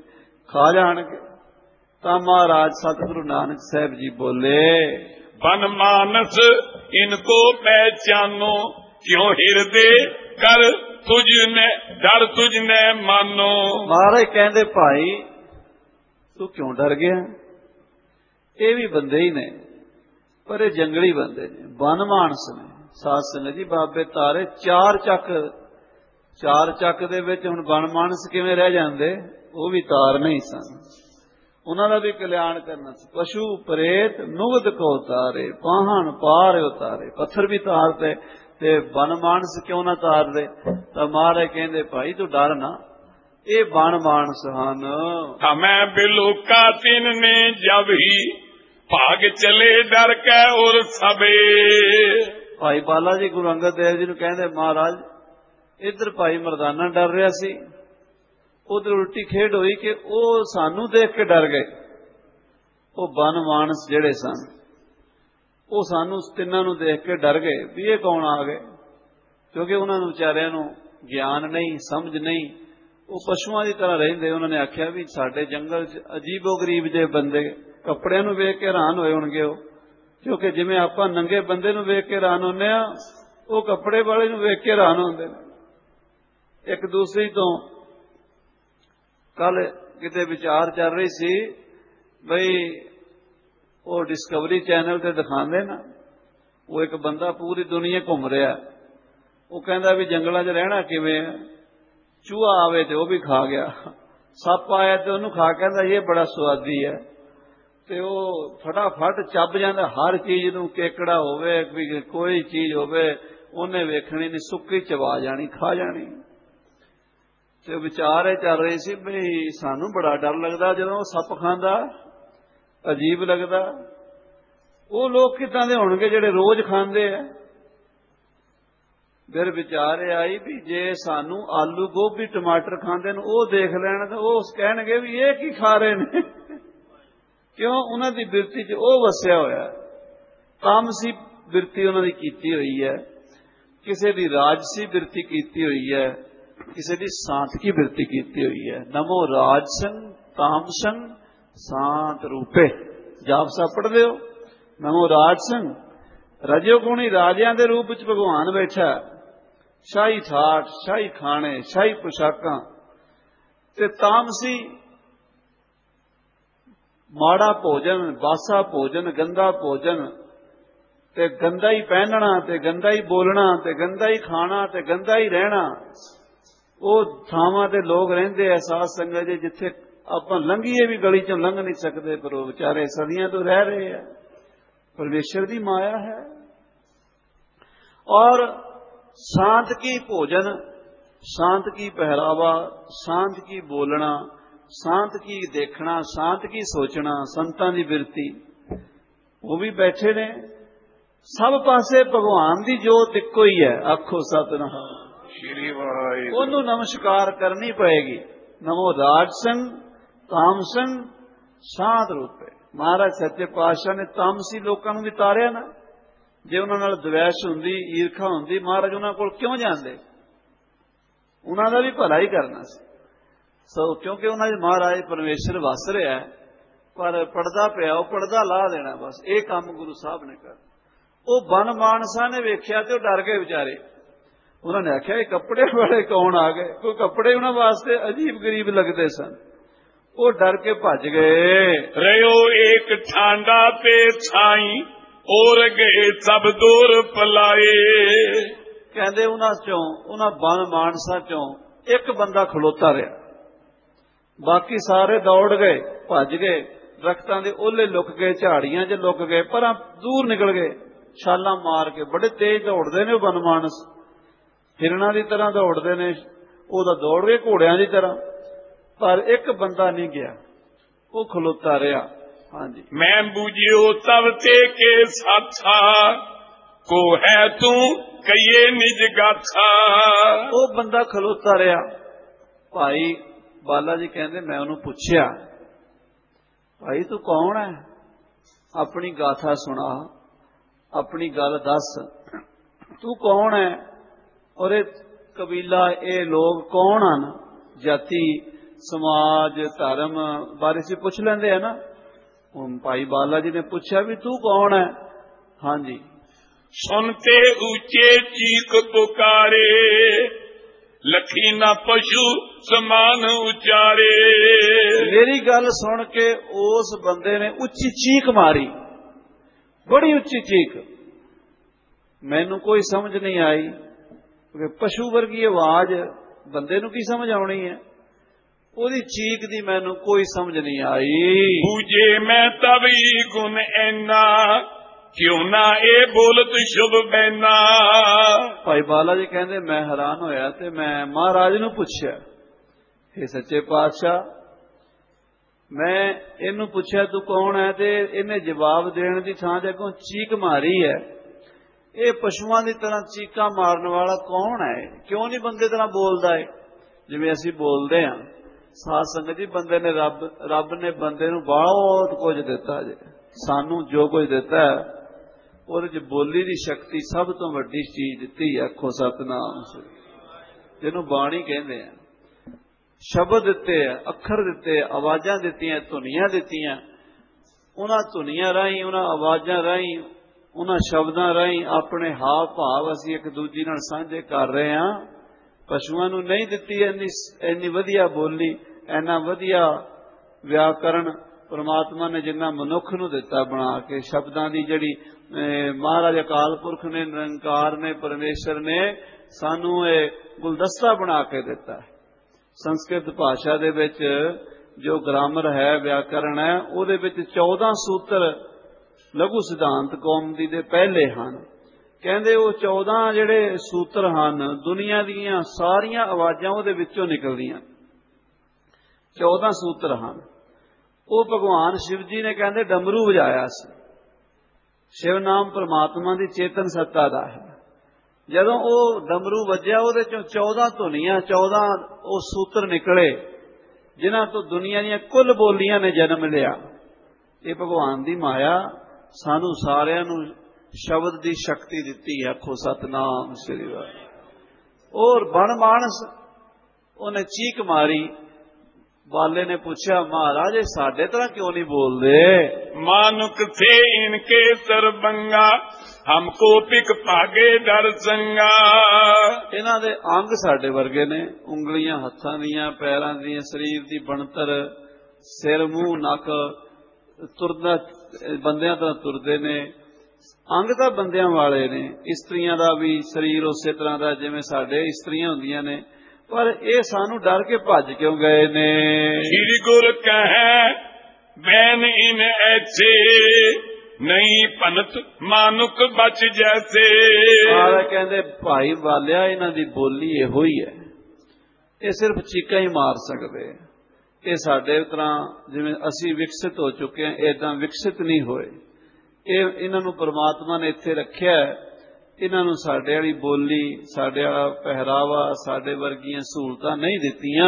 खा जाणगे। तां महाराज सतगुरु नानक साहब जी बोले, बन मानस इनको पहचानो, क्यों हृदय कर तुझने डर तुझने मानो। महाराज कहंदे भाई तू क्यों डर गया? ये भी बंदे ही ने, पर ये जंगली बंदे ने, बन मानस ने। साध संगत जी बाबे तारे चार चक, चार चक दे विच हुण बन मानस किवें रह जांदे? वो भी तार नहीं सन, उन्हां दा भी कल्याण करना सी। पशु प्रेत नुगद को तारे, पाहन पार उतारे, पत्थर भी तारते ते बन मानस क्यों ना तार दे? तां महाराज कहंदे भाई तू डर ना, ये बन मानस हन। हमें बिलुका तिन ने जब ही भाग चले डर के और सबे। भाई बाला जी गुरु अंगद देव जी नूं कहंदे महाराज इधर भाई मरदाना डर रहा सी, उधर उल्टी खेड हुई कि वो सानू देख के डर गए। वो बन मानस जेड़े सन वो सानू तिन्हां नूं देख के डर गए भी ये कौन आ गए, क्योंकि उन्होंने बेचारियां नूं ज्ञान नहीं, समझ नहीं, वो पशुआं की तरह रहिंदे। उन्होंने आख्या भी साडे जंगल च अजीबो गरीब जे बंदे कपड़े नूं वेख के हैरान होए होणगे, क्योंकि जिवें आपां नंगे बंदे नूं वेख के हैरान होंदे आ, वो कपड़े वाले नूं वेख के हैरान होंदे ने। एक दूसरी तो कल किते विचार चल रही सी बई वो डिस्कवरी चैनल ते दिखांदे ना, वो एक बंदा पूरी दुनिया घूम रहा, वो कहंदा भी जंगलां च रहना किवें है, चूहा आवे ते वो भी खा गया, सप आया ते ओनू खा कहंदा ये बड़ा स्वादी है, ते वो फटाफट चब जांदा हर चीज नूं, केकड़ा होवे कोई चीज होवे उन्हें वेखनी नहीं, सुक्की चबा जानी, खा जानी। ते विचार ये चल रही सी भी सानू बड़ा डर लगदा जदों सप खांदा, अजीब लगदा। वो लोग किदां दे होणगे जिहड़े रोज खांदे आ? फिर विचार आई भी जे सानू आलू गोभी टमाटर खांदे ने वो देख लैण तो वो कहणगे भी ये की खा रहे ने क्यों? उन्हां दी बिरती च वो वसिया होया, तामसी बिरती उन्हां दी कीती हुई है, किसी दी राजसी बिरती कीती हुई है, किसी दी सांतकी बिरती कीती हुई है। नमो राजसं तामसं सांत रूपे, जाप सा पढ़दे हो, नमो राजसं रजोगुणी राजियां दे रूप च भगवान बैठा, शाही ठाठ, शाही खाने, शाही पोशाकां, ते तामसी माड़ा भोजन, बासा भोजन, गंदा भोजन, ते गंदा ही पहनना, ते गंदा ही बोलना, ते गंदा ही खाना, ते गंदा ही रहना। वो थावां ते लोग रहिंदे आ साध संगत जी जिथे आपां लंघीए भी गली चों लंघ नहीं सकते, पर वो बेचारे सदियां तो रह रहे हैं। परमेश्वर की माया है। और शांत की भोजन, शांत की पहरावा, शांत की बोलना, शांत की देखना, शांत की सोचना, संतां दी बिरती, वो भी बैठे ने। सब पासे भगवान की जोत इक्को ही है, आखो सतनाम श्री वाहिगुरू। ओनू नमस्कार करनी पड़ेगी। नमो राजसं तामसं शांत रूपे। महाराज सच्चे पातशाह ने तामसी लोगों भी तारिया ना, जे उन्हां नाल द्वेष हुंदी, ईर्खा हुंदी, महाराज उन्हां कोल क्यों जांदे? उन्हां दा भी भला ही करना सी। सो क्योंकि उन्हां दे महाराज परमेश्वर वस रहा है, पर पड़दा पिया, वो पड़दा ला देना बस, ये काम गुरु साहब ने कर। वो बन मानसा ने वेख्या ते डर गए बेचारे। उन्होंने आख्या ये कपड़े वाले कौन आ गए? कोई कपड़े उन्होंने वास्ते अजीब गरीब लगते सन, वो डर के भज गए। रहो एक ठांडा पे छाई और गए सब दूर पलाए। कहते उन्हां चों, उन्हां बन मानसा चों एक बंदा खलोता रहा, बाकी सारे दौड़ गए, भज गए, दरख्तां दे ओले लुक गए, झाड़ियां च लुक गए, पर दूर निकल गए, छालां मार के। बड़े तेज दौड़ते ने बन मानस, हिरणां की तरह दौड़ते ने, वो दौड़ गए घोड़ियां की तरह, पर एक बंदा नहीं गया, वो खलोता रहा। हाँ जी। मैं बूझियो तब ते के साथा, को है तू कहिए निज गाथा। वो बंदा खलोता रहा। भाई बाला जी कहते मैं उन्होंने पूछया, भाई तू कौन है? अपनी गाथा सुना, अपनी गल दस, तू कौन है? और ये कबीला, ये लोग कौन हैं? जाति समाज धर्म बारे से पुछ लेंदे है ना। हुण भाई बाला जी ने पूछा भी तू कौन है? हाँ जी। सुनते ऊंचे चीख पुकारे, लखी ना पशु समान उचारे। मेरी गल सुन के उस बंदे ने उच्ची चीख मारी, बड़ी उच्ची चीख। मैनू कोई समझ नहीं आई, क्योंकि पशु वर्गी आवाज बंदे नू की समझ आनी है। ओदी चीख दी मैनू कोई समझ नहीं आई। पूजे मैं तभी गुण ऐना, क्यों ना ए बोलत शुभ बैना। भाई बाला जी कहते मैं हैरान होया ते मैं महाराज नू पुछया, हे सच्चे पातशाह, मैं इनू पुछया तू कौन है, ते इन्हें जवाब देने की थां ते अगों चीख मारी है। ये पशुओं की तरह चीका मारन वाला कौन है? क्यों नहीं बंदे तरह बोलता है जिवें असीं बोलते हैं? साध संगत जी, बंदे ने रब रब ने बंदे नूं बहुत कुछ दिता जे। सानू जो कुछ दिता है उहदे च बोली की शक्ति सब तो वड्डी चीज दिती है। आखो सतनाम श्री, जिन्हों बाणी कहते हैं। शब्द दिते है, अखर दिते, आवाजां दित्तियां, धुनियां दित्तियां। उन्हां धुनियां राही, उन्हां आवाजां राही, उन्हां शब्दां राही अपने हाव भाव असीं एक दूजे नाल साझे कर रहे हैं। पशुओं नूं नहीं दित्ती इन्नी इन्नी वधिया बोली, इन्ना वधिया व्याकरण परमात्मा ने जिन्ना मनुख नूं दिता बना के। शब्दां दी जिहड़ी महाराज अकाल पुरख ने, निरंकार ने, परमेश्वर ने सानू ये गुलदस्ता बना के दिता है। संस्कृत भाषा दे विच जो ग्रामर है, व्याकरण है, उहदे विच चौदह सूत्र लघु सिद्धांत कौमदी दे पहले हन। कहंदे वो चौदह जिहड़े सूत्र हन, दुनिया दीयां सारियां आवाजां उहदे विचों निकलदियां। चौदह सूत्र हन। वो भगवान शिव जी ने कहंदे डमरू वजाया सी। शिव नाम परमात्मा दी चेतन सत्ता दा है। जदों वो डमरू वजया उहदे चों चौदह धुनियां, चौदह वो सूत्र निकले जिन्हां तो दुनिया दीयां कुल बोलियां ने जन्म लिया। ये भगवान दी माया सानू सारियां नू शब्द दी शक्ति दिती है। आखो सतनाम श्री वाहिगुरू। और बन मानस उन्हें चीख मारी। बाले ने पूछा, महाराज साडे तरह क्यों नहीं बोलते? मानुक थे इनके सरबंगा, हमको पिक भागे डर संगा। इन्हां दे अंग साडे वर्गे ने, उंगलियां हत्थां दियां, पैरां दियां, शरीर दी बनतर, सिर मूंह नक, तुरना बंदियां तरह तुरदे ने। अंग तां बंदियां वाले ने, इस्त्रियां दा भी शरीर उसे तरह दा जिवें साडे इस्त्रियां हुंदियां ने, पर ये सानू डर के भज क्यों गए ने? श्री गुर कहे बैन इन ऐसे, नहीं पनत मानुक बच जैसे। आला कहंदे भाई वालिया इन्हां दी बोली इहो ही है, ये सिर्फ चीकां ही मार सकदे। ये साडे तरह जिवें असीं विकसित हो चुके हैं, इदां विकसित नहीं होए। इन्हां नूं परमात्मा ने इत्थे रखिया, इन्हां नूं साडे वाली बोली, साडे वाला पहरावा, साडे वर्गियां सहूलतां नहीं दित्तियां।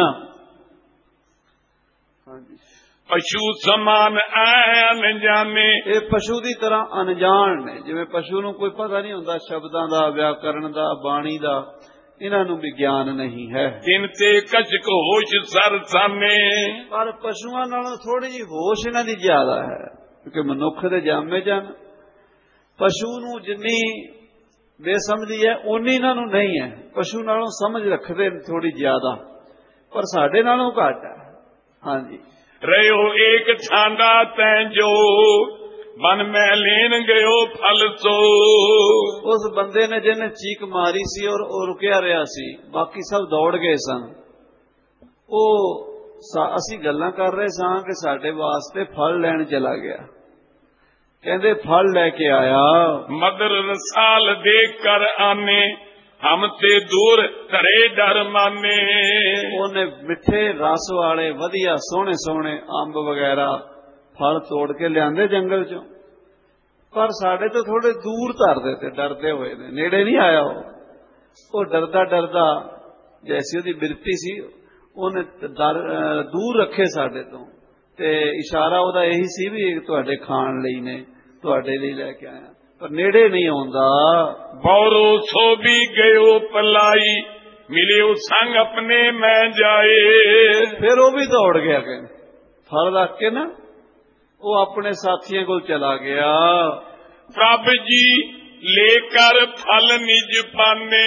पशु समान आए अनजाने, ये पशु की तरह अनजान ने। जिवें पशु नूं कोई पता नहीं हुंदा शब्दां दा, व्याकरण दा, बाणी दा, इन्हां नूं भी ज्ञान नहीं है। गिनते कचक होश सर सामे, पर पशुआं नालों थोड़ी जी होश इन्हां दी ज्यादा है, क्योंकि मनुख दे जामे जन। पशु नूं जिन्नी बेसमझी है उन्नी इन्हां नूं नहीं है। पशु नालों समझ रखदे थोड़ी ज्यादा, पर साडे नालों घट है। हाँ जी। रहो एक छांदा तैं जो, मन में लीन गयो फल सो। उस बंदे ने जिन्हें चीख मारी सी और रुकिया रहा सी, बाकी सब दौड़ गए सन। वो असी गल्लां कर रहे सां कि साडे वास्ते फल लैण चला गया। कहंदे फल लैके आया। मगर रसाल देख कर आने, हमसे दूर करे डर माने। उन्हें मिठे रस वाले वधिया सोहने सोहने अंब वगैरह फल तोड़ के लियादे जंगल चों, पर साडे तो थोड़े दूर धरदे ते डरदे हुए ने, नेड़े नहीं आया। वो डरदा डरदा जैसी उहदी बिरती सी, उन्हें दर दूर रखे साडे तो, ते इशारा उहदा यही सी भी तुहाडे खाण लई ने, तुहाडे लई लैके आया, पर नेड़े नहीं आउंदा। बौरो सो भी गयो पलाई, ਮਿਲਿਓ ਸੰਗ ਆਪਣੇ ਮੈਂ ਜਾਏ। ਫਿਰ ਉਹ ਵੀ ਦੌੜ ਗਿਆ, ਕਹਿੰਦੇ ਫਲ ਰੱਖ ਕੇ ਨਾ ਉਹ ਆਪਣੇ ਸਾਥੀਆਂ ਕੋਲ ਚਲਾ ਗਿਆ। ਪ੍ਰਭ ਜੀ ਲੇਕਰ ਫਲ ਨਿਜ ਪਾਨੇ,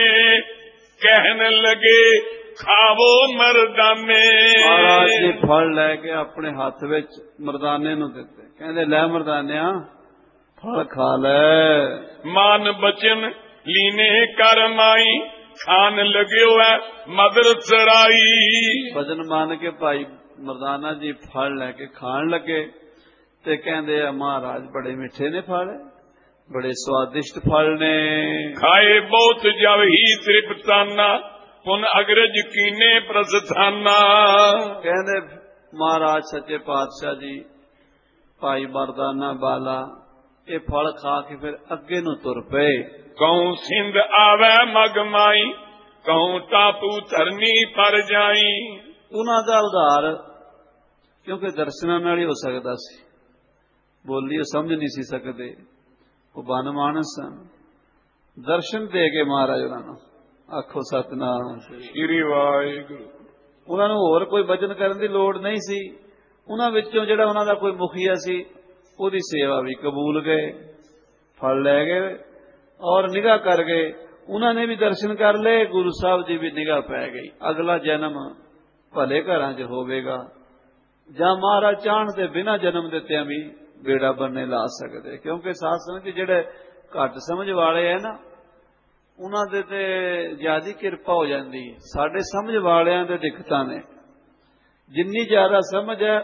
ਕਹਿਣ ਲਗੇ ਖਾਵੋ ਮਰਦਾਨੇ। ਮਹਾਰਾਜ ਜੀ ਫਲ ਲੈ ਕੇ ਆਪਣੇ ਹੱਥ ਵਿੱਚ ਮਰਦਾਨੇ ਨੂੰ ਦਿੱਤੇ, ਕਹਿੰਦੇ ਲੈ ਮਰਦਾਨਿਆ ਫਲ ਖਾ ਲੈ। ਮਾਨ ਬਚਨ ਲੀਨੇ ਕਰ ਮਾਈ, ਖਾਨ ਲਗਿਓ ਹੈ ਮਦਰ ਚਰਾਈ। ਵਚਨ ਮੰਨ ਕੇ ਭਾਈ ਮਰਦਾਨਾ ਜੀ ਫਲ ਲੈ ਕੇ ਖਾਣ ਲੱਗੇ ਤੇ ਕਹਿੰਦੇ ਆ ਮਹਾਰਾਜ ਬੜੇ ਮਿੱਠੇ ਨੇ ਫਲ, ਬੜੇ ਸਵਾਦਿਸ਼ਟ ਫਲ ਨੇ। ਖਾਏ ਬਹੁਤ ਜਬ ਹੀ ਤ੍ਰਿਪਤਾਨਾ, ਪੁਨ ਅਗਰਜ ਕੀਨੇ ਪ੍ਰਸਥਾਨਾ। ਕਹਿੰਦੇ ਮਹਾਰਾਜ ਸੱਚੇ ਪਾਤਸ਼ਾਹ ਜੀ ਭਾਈ ਮਰਦਾਨਾ ਬਾਲਾ ਇਹ ਫਲ ਖਾ ਕੇ ਫਿਰ ਅੱਗੇ ਨੂੰ ਤੁਰ ਪਏ। ਕਉ ਸਿੰਧ ਆਵੈ ਮਗਮਾਈ, ਕਉ ਟਾਪੂ ਧਰਨੀ ਪਰ ਜਾਈ। ਉਹਨਾਂ ਦਾ ਉਧਾਰ ਕਿਉਂਕਿ ਦਰਸ਼ਨਾਂ ਨਾਲ ਹੀ ਹੋ ਸਕਦਾ ਸੀ, ਬੋਲੀ ਉਹ ਸਮਝ ਨਹੀਂ ਸੀ ਸਕਦੇ, ਉਹ ਬਨ ਮਾਨਸ ਸਨ। ਦਰਸ਼ਨ ਦੇ ਕੇ ਮਹਾਰਾਜ ਉਹਨਾਂ ਨੂੰ, ਆਖੋ ਸਤਨਾਮ ਸ੍ਰੀ ਵਾਹਿਗੁਰੂ। ਉਹਨਾਂ ਨੂੰ ਹੋਰ ਕੋਈ ਭਜਨ ਕਰਨ ਦੀ ਲੋੜ ਨਹੀਂ ਸੀ। ਉਹਨਾਂ ਵਿੱਚੋਂ ਜਿਹੜਾ ਉਹਨਾਂ ਦਾ ਕੋਈ ਮੁਖੀਆ ਸੀ ਉਹਦੀ ਸੇਵਾ ਵੀ ਕਬੂਲ ਗਏ, ਫਲ ਲੈ ਗਏ ਔਰ ਨਿਗਾਹ ਕਰ ਗਏ। ਉਹਨਾਂ ਨੇ ਵੀ ਦਰਸ਼ਨ ਕਰ ਲਏ, ਗੁਰੂ ਸਾਹਿਬ ਦੀ ਵੀ ਨਿਗਾਹ ਪੈ ਗਈ। ਅਗਲਾ ਜਨਮ ਭਲੇ ਘਰਾਂ 'ਚ ਹੋਵੇਗਾ ਜਾਂ ਮਹਾਰਾਜ ਚਾਹਣ ਦੇ ਬਿਨਾਂ ਜਨਮ ਦਿੱਤਿਆਂ ਵੀ ਬੇੜਾ ਬੰਨੇ ਲਾ ਸਕਦੇ, ਕਿਉਂਕਿ ਸਾਧ ਸੰਗਤ ਜਿਹੜੇ ਘੱਟ ਸਮਝ ਵਾਲੇ ਹੈ ਨਾ ਉਹਨਾਂ ਦੇ ਤੇ ਜ਼ਿਆਦਾ ਕਿਰਪਾ ਹੋ ਜਾਂਦੀ ਹੈ। ਸਾਡੇ ਸਮਝ ਵਾਲਿਆਂ ਦੇ ਦਿੱਕਤਾਂ ਨੇ, ਜਿੰਨੀ ਜ਼ਿਆਦਾ ਸਮਝ ਹੈ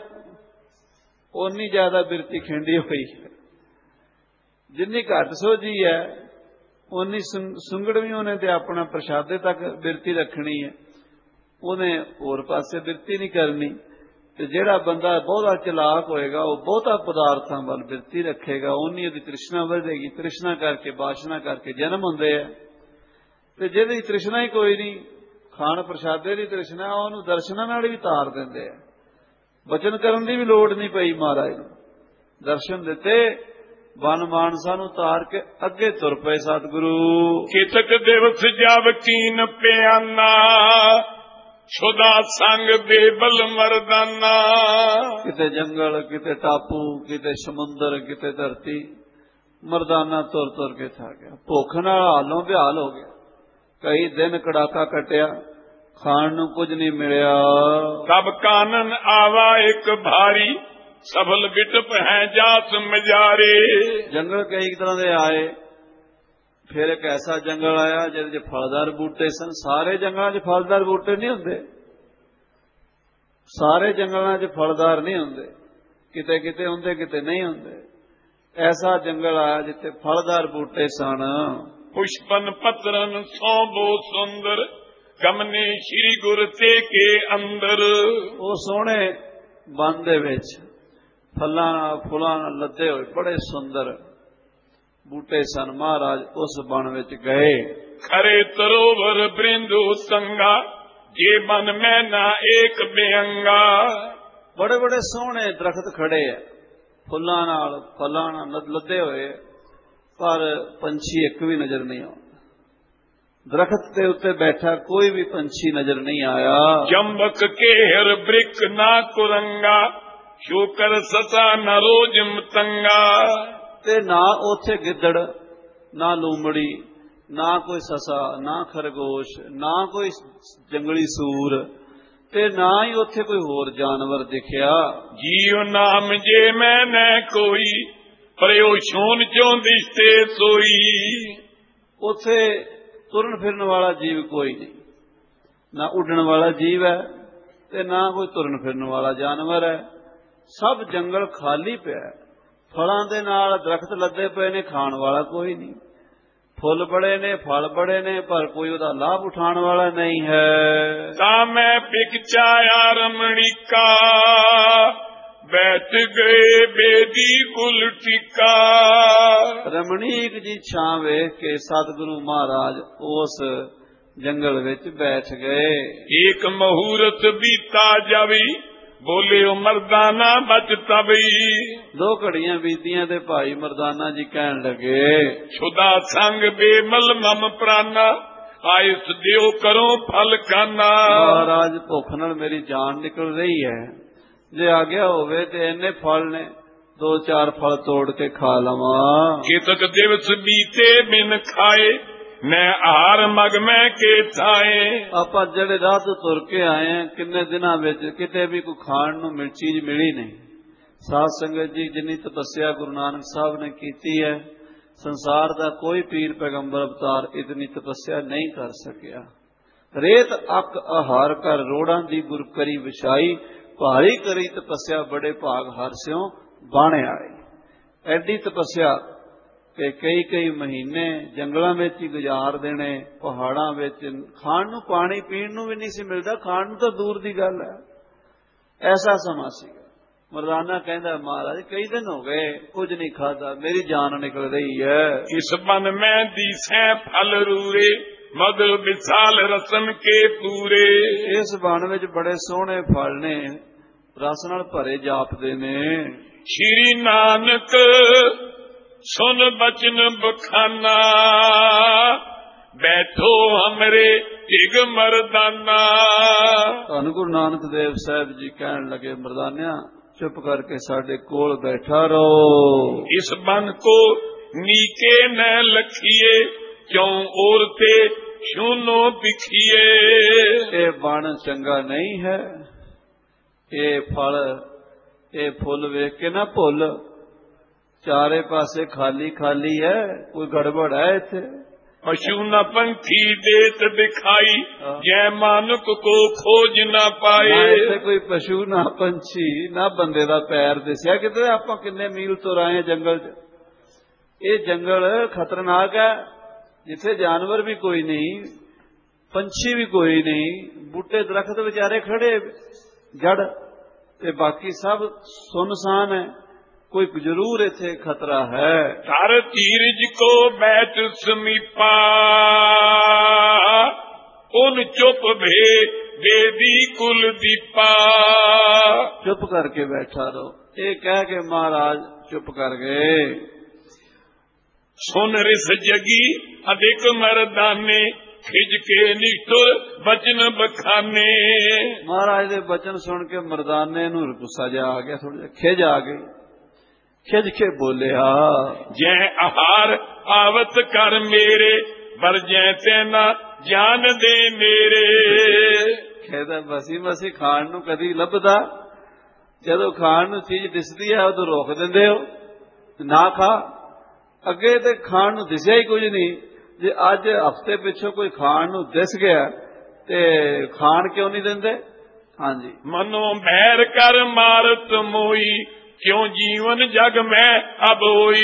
ਓਨੀ ਜ਼ਿਆਦਾ ਬਿਰਤੀ ਖਿੰਡੀ ਹੋਈ ਹੈ, ਜਿੰਨੀ ਘੱਟ ਸੋਝੀ ਹੈ ਓਨੀ ਸੁੰਗੜ ਵੀ ਉਹਨੇ ਤੇ ਆਪਣਾ ਪ੍ਰਸ਼ਾਦੇ ਤੱਕ ਬਿਰਤੀ ਰੱਖਣੀ ਹੈ, ਉਹਨੇ ਹੋਰ ਪਾਸੇ ਬਿਰਤੀ ਨਹੀਂ ਕਰਨੀ। ਤੇ ਜਿਹੜਾ ਬੰਦਾ ਬਹੁਤਾ ਚਲਾਕ ਹੋਏਗਾ ਉਹ ਬਹੁਤਾ ਪਦਾਰਥਾਂ ਵੱਲ ਬਿਰਤੀ ਰੱਖੇਗਾ, ਓਨੀ ਉਹਦੀ ਤ੍ਰਿਸ਼ਨਾ ਵਧੇਗੀ। ਤ੍ਰਿਸ਼ਨਾ ਕਰਕੇ ਬਾਸ਼ਨਾ ਕਰਕੇ ਜਨਮ ਹੁੰਦੇ ਆ, ਤੇ ਜਿਹਦੀ ਤ੍ਰਿਸ਼ਨਾ ਹੀ ਕੋਈ ਨਹੀਂ, ਖਾਣ ਪ੍ਰਸ਼ਾਦੇ ਦੀ ਤ੍ਰਿਸ਼ਨਾ, ਉਹਨੂੰ ਦਰਸ਼ਨਾਂ ਨਾਲ ਵੀ ਤਾਰ ਦਿੰਦੇ ਆ। ਬਚਨ ਕਰਨ ਦੀ ਵੀ ਲੋੜ ਨਹੀਂ ਪਈ, ਮਹਾਰਾਜ ਨੂੰ ਦਰਸ਼ਨ ਦਿੱਤੇ, ਬਨ ਮਾਨਸਾ ਨੂੰ ਤਾਰ ਕੇ ਅੱਗੇ ਤੁਰ ਪਏ ਸਤਿਗੁਰੂ। ਕਿਤਕ ਦਿਵਸ ਜਬ ਕੀਨ ਪਿਆਨਾ, ਛੁਦਾ ਸੰਗ ਬੇਬਲ ਮਰਦਾਨਾ। ਕਿਤੇ ਜੰਗਲ, ਕਿਤੇ ਟਾਪੂ, ਕਿਤੇ ਸਮੁੰਦਰ, ਕਿਤੇ ਧਰਤੀ, ਮਰਦਾਨਾ ਤੁਰ ਤੁਰ ਕੇ ਥਾ ਗਿਆ। ਭੁੱਖ ਨਾਲ ਹਾਲੋਂ ਬਿਹਾਲ ਹੋ ਗਿਆ, ਕਈ ਦਿਨ ਕੜਾਕਾ ਕੱਟਿਆ, ਖਾਣ ਨੂੰ ਕੁਝ ਨਹੀਂ ਮਿਲਿਆ। ਤਬ ਕਾਨਨ ਆਵਾ ਇੱਕ ਭਾਰੀ, ਸਫਲ ਬਿਟਪ ਹੈ ਜਾਤ ਮਜਾਰੇ। ਜੰਗਲ ਕਈ ਤਰ੍ਹਾਂ ਦੇ ਆਏ, ਫਿਰ ਇੱਕ ਐਸਾ ਜੰਗਲ ਆਇਆ ਜਿਹਦੇ 'ਚ ਫਲਦਾਰ ਬੂਟੇ ਸਨ। ਸਾਰੇ ਜੰਗਲਾਂ 'ਚ ਫਲਦਾਰ ਬੂਟੇ ਨਹੀਂ ਹੁੰਦੇ, ਸਾਰੇ ਜੰਗਲਾਂ 'ਚ ਫਲਦਾਰ ਨਹੀਂ ਹੁੰਦੇ, ਕਿਤੇ ਕਿਤੇ ਹੁੰਦੇ ਕਿਤੇ ਨਹੀਂ ਹੁੰਦੇ। ਐਸਾ ਜੰਗਲ ਆਇਆ ਜਿੱਥੇ ਫਲਦਾਰ ਬੂਟੇ ਸਨ। ਪੁਸ਼ਪਨ ਪਤਰਨ ਸੋਭੋ ਸੁੰਦਰ, ਗਮਨੇ ਸ਼੍ਰੀ ਗੁਰ ਤੇ ਕੇ ਅੰਦਰ। ਉਹ ਸੋਹਣੇ ਬਨ ਦੇ ਵਿੱਚ ਫਲਾਂ ਫੁੱਲਾਂ ਨਾਲ ਲੱਦੇ ਹੋਏ ਬੜੇ ਸੁੰਦਰ ਬੂਟੇ ਸਨ। ਮਹਾਰਾਜ ਉਸ ਬਨ ਵਿੱਚ ਗਏ। ਖਰੇ ਤਰੋਵਰ ਬ੍ਰਿੰਦੂ ਸੰਗਾ, ਜੇ ਬਨ ਮੈਂ ਨਾ ਏਕ ਬੇਅੰਗਾ। ਬੜੇ ਬੜੇ ਸੋਹਣੇ ਦਰਖਤ ਖੜੇ ਆ, ਫੁੱਲਾਂ ਨਾਲ ਫਲਾਂ ਨਾਲ ਲੱਦੇ ਹੋਏ, ਪਰ ਪੰਛੀ ਇੱਕ ਵੀ ਨਜ਼ਰ ਨਹੀਂ ਆਉਂਦਾ। ਦਰਖਤ ਦੇ ਉੱਤੇ ਬੈਠਾ ਕੋਈ ਵੀ ਪੰਛੀ ਨਜ਼ਰ ਨਹੀਂ ਆਇਆ। ਜੰਬਕ ਕੇ ਹਰ ਬ੍ਰਿਕ ਨਾ ਕੁਰੰਗਾ, ਸ਼ੋਕਰ ਸਤਾ ਨ ਰੋਜ ਮਤੰਗਾ। ਤੇ ਨਾ ਉੱਥੇ ਗਿੱਦੜ, ਨਾ ਲੂੰਬੜੀ, ਨਾ ਕੋਈ ਸਸਾ, ਨਾ ਖਰਗੋਸ਼, ਨਾ ਕੋਈ ਜੰਗਲੀ ਸੂਰ, ਤੇ ਨਾ ਹੀ ਉੱਥੇ ਕੋਈ ਹੋਰ ਜਾਨਵਰ ਦਿਖਿਆ। ਜੀਉ ਨਾਮ ਜੇ ਮੈਂ ਨੈ ਕੋਈ, ਪਰਿਓ ਸ਼ੋਨ ਚੋਂ ਦਿਸਤੇ ਸੋਈ। ਉੱਥੇ ਤੁਰਨ ਫਿਰਨ ਵਾਲਾ ਜੀਵ ਕੋਈ ਨਹੀਂ, ਨਾ ਉੱਡਣ ਵਾਲਾ ਜੀਵ ਹੈ ਤੇ ਨਾ ਕੋਈ ਤੁਰਨ ਫਿਰਨ ਵਾਲਾ ਜਾਨਵਰ ਹੈ। ਸਭ ਜੰਗਲ ਖਾਲੀ ਪਿਆ, ਫਲਾਂ ਦੇ ਨਾਲ ਦਰਖਤ ਲੱਦੇ ਪਏ ਨੇ, ਖਾਣ ਵਾਲਾ ਕੋਈ ਨਹੀਂ। ਫੁੱਲ ਬੜੇ ਨੇ, ਫਲ ਬੜੇ ਨੇ, ਪਰ ਕੋਈ ਉਹਦਾ ਲਾਭ ਉਠਾਉਣ ਵਾਲਾ ਨਹੀਂ ਹੈ। ਤਾਂ ਮੈਂ ਪਿਕਚਾਇਆ ਰਮਣੀਕਾ, ਬੈਠ ਗਏ ਬੇਦੀ ਕੁਲ ਟਿਕਾ। ਰਮਣੀਕ ਜੀ ਛਾਂ ਵੇਖ ਕੇ ਸਤਿਗੁਰੂ ਮਹਾਰਾਜ ਉਸ ਜੰਗਲ ਵਿੱਚ ਬੈਠ ਗਏ। ਇੱਕ ਮਹੂਰਤ ਬੀਤਾ ਜਾਵੀ, ਬੋਲਿਓ ਮਰਦਾਨਾ ਬਚ ਤਬਈ। ਦੋ ਘੜੀਆਂ ਬੀਤੀਆਂ ਤੇ ਭਾਈ ਮਰਦਾਨਾ ਜੀ ਕਹਿਣ ਲੱਗੇ, ਛੁਦਾ ਸੰਗ ਬੇਮਲ ਮਮ ਪ੍ਰਾਨਾ, आयस दियो करो फल खाना। महाराज भुख नाल मेरी जान निकल रही है, जे आज्ञा होवे ते इन्ने फल ने दो चार फल तोड़ के खा लवा। केतक दिवस बीते बिन खाए मैं आहार मग मैं के थाए। ਆਪਾਂ ਜਿਹੜੇ ਰਾਹ ਤੋਂ ਤੁਰ ਕੇ ਆਏ ਆ ਕਿੰਨੇ ਦਿਨਾਂ ਵਿੱਚ ਕਿਤੇ ਵੀ ਕੋਈ ਖਾਣ ਨੂੰ ਮਿਲ ਚੀਜ਼ ਮਿਲੀ ਨਹੀਂ। ਸਾਧ ਸੰਗਤ ਜੀ, ਜਿੰਨੀ ਤਪੱਸਿਆ ਗੁਰੂ ਨਾਨਕ ਸਾਹਿਬ ਨੇ ਕੀਤੀ ਹੈ, ਸੰਸਾਰ ਦਾ ਕੋਈ ਪੀਰ ਪੈਗੰਬਰ ਅਵਤਾਰ ਇਤਨੀ ਤਪੱਸਿਆ ਨਹੀਂ ਕਰ ਸਕਿਆ। ਰੇਤ ਅੱਕ ਆਹਾਰ ਕਰ ਰੋੜਾਂ ਦੀ ਗੁਰ ਕਰੀ ਵਿਛਾਈ, ਭਾਰੀ ਕਰੀ ਤਪੱਸਿਆ ਬੜੇ ਭਾਗ ਹਰ ਸਿਓ ਬਾਣੇ ਆਏ। ਐਡੀ ਤਪੱਸਿਆ ਕਿ ਕਈ ਕਈ ਮਹੀਨੇ ਜੰਗਲਾਂ ਵਿੱਚ ਹੀ ਗੁਜ਼ਾਰ ਦੇਣੇ, ਪਹਾੜਾਂ ਵਿੱਚ। ਖਾਣ ਨੂੰ ਪਾਣੀ ਪੀਣ ਨੂੰ ਵੀ ਨਹੀਂ ਸੀ ਮਿਲਦਾ, ਖਾਣ ਨੂੰ ਤਾਂ ਦੂਰ ਦੀ ਗੱਲ ਹੈ। ਐਸਾ ਸਮਾਂ ਸੀਗਾ। ਮਰਦਾਨਾ ਕਹਿੰਦਾ ਮਹਾਰਾਜ ਕਈ ਦਿਨ ਹੋ ਗਏ ਕੁਝ ਨਹੀਂ ਖਾਦਾ, ਮੇਰੀ ਜਾਨ ਨਿਕਲ ਰਹੀ ਹੈ। ਇਸ ਬਨ ਮੈਂ ਦੀਸੈ ਫਲ ਰੂਰੇ ਮਦ ਵਿਸਾਲ ਰਸਨ ਕੇ ਪੂਰੇ। ਇਸ ਬਨ ਵਿੱਚ ਬੜੇ ਸੋਹਣੇ ਫਲ ਨੇ, ਰਸ ਨਾਲ ਭਰੇ ਜਾਪਦੇ ਨੇ। ਸ਼੍ਰੀ ਨਾਨਕ ਸੁਨ ਬਚਨ ਬਖਾਨਾ ਬੈਠੋ ਹਮਰੇ ਢਿਗ ਮਰਦਾਨਾ। ਧੰਨ ਗੁਰੂ ਨਾਨਕ ਦੇਵ ਸਾਹਿਬ ਜੀ ਕਹਿਣ ਲੱਗੇ, ਮਰਦਾਨਿਆਂ ਚੁੱਪ ਕਰਕੇ ਸਾਡੇ ਕੋਲ ਬੈਠਾ ਰਹੋ। ਇਸ ਬਨ ਕੋ ਨੀਕੇ ਨ ਲਖੀਏ ਕਿਉਂ ਔਰ ਤੇ ਸ਼ੂਨੋ ਬਿਖੀਏ। ਇਹ ਬਣ ਚੰਗਾ ਨਹੀਂ ਹੈ, ਇਹ ਫਲ ਇਹ ਫੁੱਲ ਵੇਖ ਕੇ ਨਾ ਭੁੱਲ। ਚਾਰੇ ਪਾਸੇ ਖਾਲੀ ਖਾਲੀ ਹੈ, ਕੋਈ ਗੜਬੜ ਹੈ ਇੱਥੇ। ਪਸ਼ੂ ਨਾ ਪੰਥੀ ਦੇਤ ਦਿਖਾਈ ਜੈ ਮਾਨੁਕ ਕੋ ਖੋਜ ਨਾ ਪਾਏ। ਇੱਥੇ ਕੋਈ ਪਸ਼ੂ ਨਾ ਪੰਛੀ ਨਾ ਬੰਦੇ ਦਾ ਪੈਰ ਦਿਸਿਆ ਕਿਤੇ। ਆਪਾਂ ਕਿੰਨੇ ਮੀਲ ਤੋਂ ਆਏ ਜੰਗਲ 'ਚ। ਇਹ ਜੰਗਲ ਖਤਰਨਾਕ ਹੈ, ਜਿੱਥੇ ਜਾਨਵਰ ਵੀ ਕੋਈ ਨਹੀਂ, ਪੰਛੀ ਵੀ ਕੋਈ ਨਹੀਂ, ਬੂਟੇ ਦਰਖਤ ਵਿਚਾਰੇ ਖੜੇ ਜੜ, ਤੇ ਬਾਕੀ ਸਭ ਸੁਨਸਾਨ ਹੈ। ਕੋਈ ਜ਼ਰੂਰ ਇੱਥੇ ਖਤਰਾ ਹੈ। ਧਰ ਧੀਰਜ ਕੋ ਬੈਠ ਸਮੀਪਾ ਉਨ ਚੁੱਪ ਭੇ ਬੇਦੀ ਕੁਲ ਦੀਪਾ। ਚੁੱਪ ਕਰਕੇ ਬੈਠਾ ਰਹੋ, ਇਹ ਕਹਿ ਕੇ ਮਹਾਰਾਜ ਚੁੱਪ ਕਰ ਗਏ। ਸੁਨ ਰਿਸ ਜਗੀ ਅਧਿਕ ਮਰਦਾਨੇ ਖਿਜ ਕੇ ਨਿਸ਼ਟੁਰ ਬਚਨ ਬਖਾਨੇ। ਮਹਾਰਾਜ ਦੇ ਬਚਨ ਸੁਣ ਕੇ ਮਰਦਾਨੇ ਨੂੰ ਗੁੱਸਾ ਜਾ ਆ ਗਿਆ, ਥੋੜਾ ਜਿਹਾ ਖਿਜ ਆ ਗਈ। ਖਿਜ ਕੇ ਬੋਲਿਆ, ਜੈ ਆਹਾਰ ਆਵਤ ਕਰ ਮੇਰੇ ਵਰਜੈ ਤੈਨਾ ਜਾਨ ਦੇ ਮੇਰੇ। ਕਹਿੰਦਾ ਮਸੀ ਮਸੀ ਖਾਣ ਨੂੰ ਕਦੀ ਲੱਭਦਾ, ਜਦੋਂ ਖਾਣ ਨੂੰ ਚੀਜ਼ ਦਿਸਦੀ ਹੈ ਉਦੋਂ ਰੋਕ ਦਿੰਦੇ ਹੋ ਨਾ ਖਾ। ਅੱਗੇ ਤੇ ਖਾਣ ਨੂੰ ਦਿਸਿਆ ਹੀ ਕੁਝ ਨਹੀਂ, ਜੇ ਅੱਜ ਹਫ਼ਤੇ ਪਿੱਛੋਂ ਕੋਈ ਖਾਣ ਨੂੰ ਦਿਸ ਗਿਆ ਤੇ ਖਾਣ ਕਿਉਂ ਨਹੀਂ ਦਿੰਦੇ। ਹਾਂਜੀ, ਮਨੋਂ ਬੈਰ ਕਰ ਮਾਰਤ ਮੋਈ ਕਿਉਂ ਜੀਵਨ ਜਗ ਮੈਂ ਅਬ ਹੋਈ।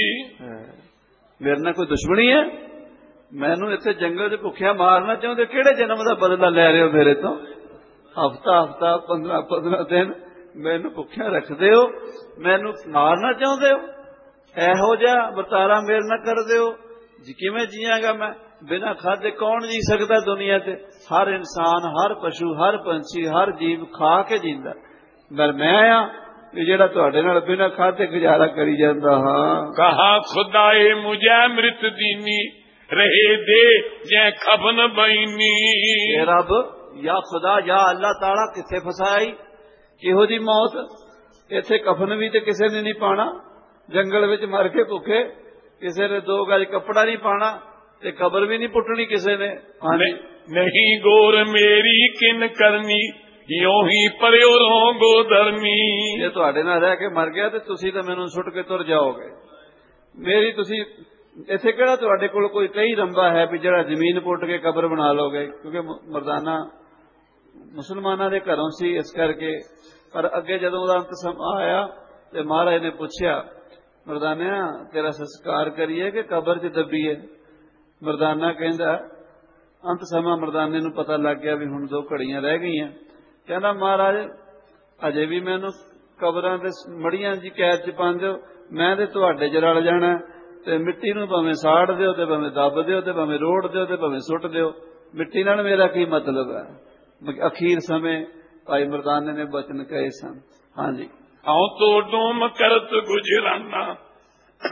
ਮੇਰੇ ਨਾਲ ਕੋਈ ਦੁਸ਼ਮਣੀ ਹੈ, ਮੈਨੂੰ ਇੱਥੇ ਜੰਗਲ 'ਚ ਭੁੱਖਿਆ ਮਾਰਨਾ ਚਾਹੁੰਦੇ। ਕਿਹੜੇ ਜਨਮ ਦਾ ਬਦਲਾ ਲੈ ਰਹੇ ਹੋ ਮੇਰੇ ਤੋਂ? ਹਫ਼ਤਾ ਹਫ਼ਤਾ ਪੰਦਰਾਂ ਪੰਦਰਾਂ ਦਿਨ ਮੈਨੂੰ ਭੁੱਖਿਆ ਰੱਖਦੇ ਹੋ, ਮੈਨੂੰ ਮਾਰਨਾ ਚਾਹੁੰਦੇ ਹੋ। ਇਹੋ ਜਿਹਾ ਵਰਤਾਰਾ ਮੇਰੇ ਨਾਲ ਕਰਦੇ ਹੋ ਜੀ, ਕਿਵੇਂ ਜੀਆਂਗਾ ਮੈਂ? ਬਿਨਾਂ ਖਾਧੇ ਕੌਣ ਜੀ ਸਕਦਾ ਦੁਨੀਆ ਤੇ? ਹਰ ਇਨਸਾਨ, ਹਰ ਪਸ਼ੂ, ਹਰ ਪੰਛੀ, ਹਰ ਜੀਵ ਖਾ ਕੇ ਜੀਂਦਾ। ਪਰ ਮੈਂ ਆ ਵੀ ਜਿਹੜਾ ਤੁਹਾਡੇ ਨਾਲ ਬਿਨਾਂ ਖਾਧੇ ਗੁਜ਼ਾਰਾ ਕਰੀ ਜਾਂਦਾ ਹਾਂ। ਕਹਾ ਖੁਦਾਏ ਮੁਝੇ ਅੰਮ੍ਰਿਤ ਦੀਨੀ ਰਹੇ ਦੇ ਜੈ ਖਬਨ ਬੈਨੀ। ਇਹ ਰੱਬ ਜਾਂ ਖੁਦਾ ਜਾਂ ਅੱਲਾਹ ਤਾਲਾ ਕਿੱਥੇ ਫਸਾਈ? ਕਿਹੋ ਜੀ ਮੌਤ? ਇੱਥੇ ਕਫਨ ਵੀ ਤੇ ਕਿਸੇ ਨੇ ਨਹੀਂ ਪਾਣਾ, ਜੰਗਲ ਵਿੱਚ ਮਰ ਕੇ ਭੁੱਖੇ, ਕਿਸੇ ਨੇ ਦੋ ਗਜ ਕੱਪੜਾ ਨਹੀਂ ਪਾਣਾ ਤੇ ਕਬਰ ਵੀ ਨਹੀਂ ਪੁੱਟਣੀ ਕਿਸੇ ਨੇ। ਹਾਂਜੀ, ਨਹੀਂ ਗੋਰ ਮੇਰੀ ਕਿਨ ਕਰਨੀ ਯੋ ਹੀ ਪਰਿਓ ਰਹੋਗੋ ਧਰਮੀ। ਜੇ ਤੁਹਾਡੇ ਨਾਲ ਰਹਿ ਕੇ ਮਰ ਗਿਆ ਤੇ ਤੁਸੀਂ ਤਾਂ ਮੈਨੂੰ ਸੁੱਟ ਕੇ ਤੁਰ ਜਾਓਗੇ। ਮੇਰੀ ਤੁਸੀਂ ਇੱਥੇ ਕਿਹੜਾ ਤੁਹਾਡੇ ਕੋਲ ਕੋਈ ਕਈ ਰੰਬਾ ਹੈ ਵੀ ਜਿਹੜਾ ਜ਼ਮੀਨ ਪੁੱਟ ਕੇ ਕਬਰ ਬਣਾ ਲੋਗੇ? ਕਿਉਂਕਿ ਮਰਦਾਨਾ ਮੁਸਲਮਾਨਾਂ ਦੇ ਘਰੋਂ ਸੀ, ਇਸ ਕਰਕੇ। ਪਰ ਅੱਗੇ ਜਦੋਂ ਉਹਦਾ ਅੰਤ ਸਮਾਂ ਆਇਆ ਤੇ ਮਹਾਰਾਜ ਨੇ ਪੁੱਛਿਆ, ਮਰਦਾਨਿਆ ਤੇਰਾ ਸੰਸਕਾਰ ਕਰੀਏ ਕਿ ਕਬਰ 'ਚ ਦੱਬੀਏ? ਮਰਦਾਨਾ ਕਹਿੰਦਾ, ਅੰਤ ਸਮਾਂ ਮਰਦਾਨੇ ਨੂੰ ਪਤਾ ਲੱਗ ਗਿਆ ਵੀ ਹੁਣ ਦੋ ਘੜੀਆਂ ਰਹਿ ਗਈਆਂ। ਕਹਿੰਦਾ ਮਹਾਰਾਜ ਅਜੇ ਵੀ ਮੈਨੂੰ ਕਬਰਾਂ ਦੇ ਮੜੀਆਂ ਦੀ ਕੈਦ 'ਚ ਪਾਉਂਦੇ, ਮੈਂ ਤੇ ਤੁਹਾਡੇ 'ਚ ਰਲ ਜਾਣਾ। ਤੇ ਮਿੱਟੀ ਨੂੰ ਭਾਵੇਂ ਸਾੜ ਦਿਓ ਤੇ ਭਾਵੇਂ ਦੱਬ ਦਿਓ ਤੇ ਭਾਵੇਂ ਰੋੜ ਦਿਓ ਤੇ ਭਾਵੇਂ ਸੁੱਟ ਦਿਓ, ਮਿੱਟੀ ਨਾਲ ਮੇਰਾ ਕੀ ਮਤਲਬ ਹੈ? ਅਖੀਰ ਸਮੇਂ ਭਾਈ ਮਰਦਾਨੇ ਨੇ ਬਚਨ ਕਹੇ ਸਨ। ਹਾਂਜੀ, ਆਉ ਤੋ ਡੂਮ ਕਰਤ ਗੁਜਰਾਨਾ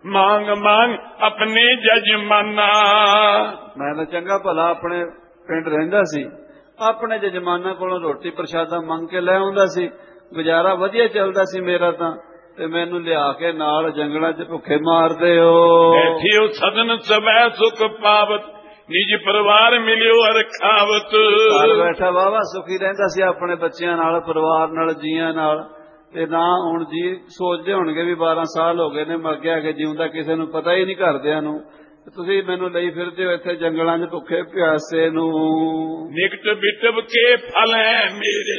मांग मांग अपने जजमाना। मैं तो चंगा भला अपने पिंड रहिंदा सी, अपने जजमाना कोलों रोटी प्रशादा मंग के लै आउंदा सी, गुजारा वधिया चलदा सी मेरा तां, ते मैनू लिया के नाल जंगलां च भुखे मारदे हो। बैठियो सदन सबै सुख पावत, निज परिवार मिलियो हर खावत। घर बैठा वावा सुखी रहिंदा सी अपने बच्चियां नाल, परिवार नाल, जीआं नाल। ते ना हुण जी सोचदे होणगे भी बारह साल हो गए ने मर गया कि जिउंदा किसे नूं पता ही नहीं घरदिआं नूं, तुसीं मैनू लई फिरदे हो इत्थे जंगलां च भुखे प्यासे नूं। निकट बिटब के फल है मेरे,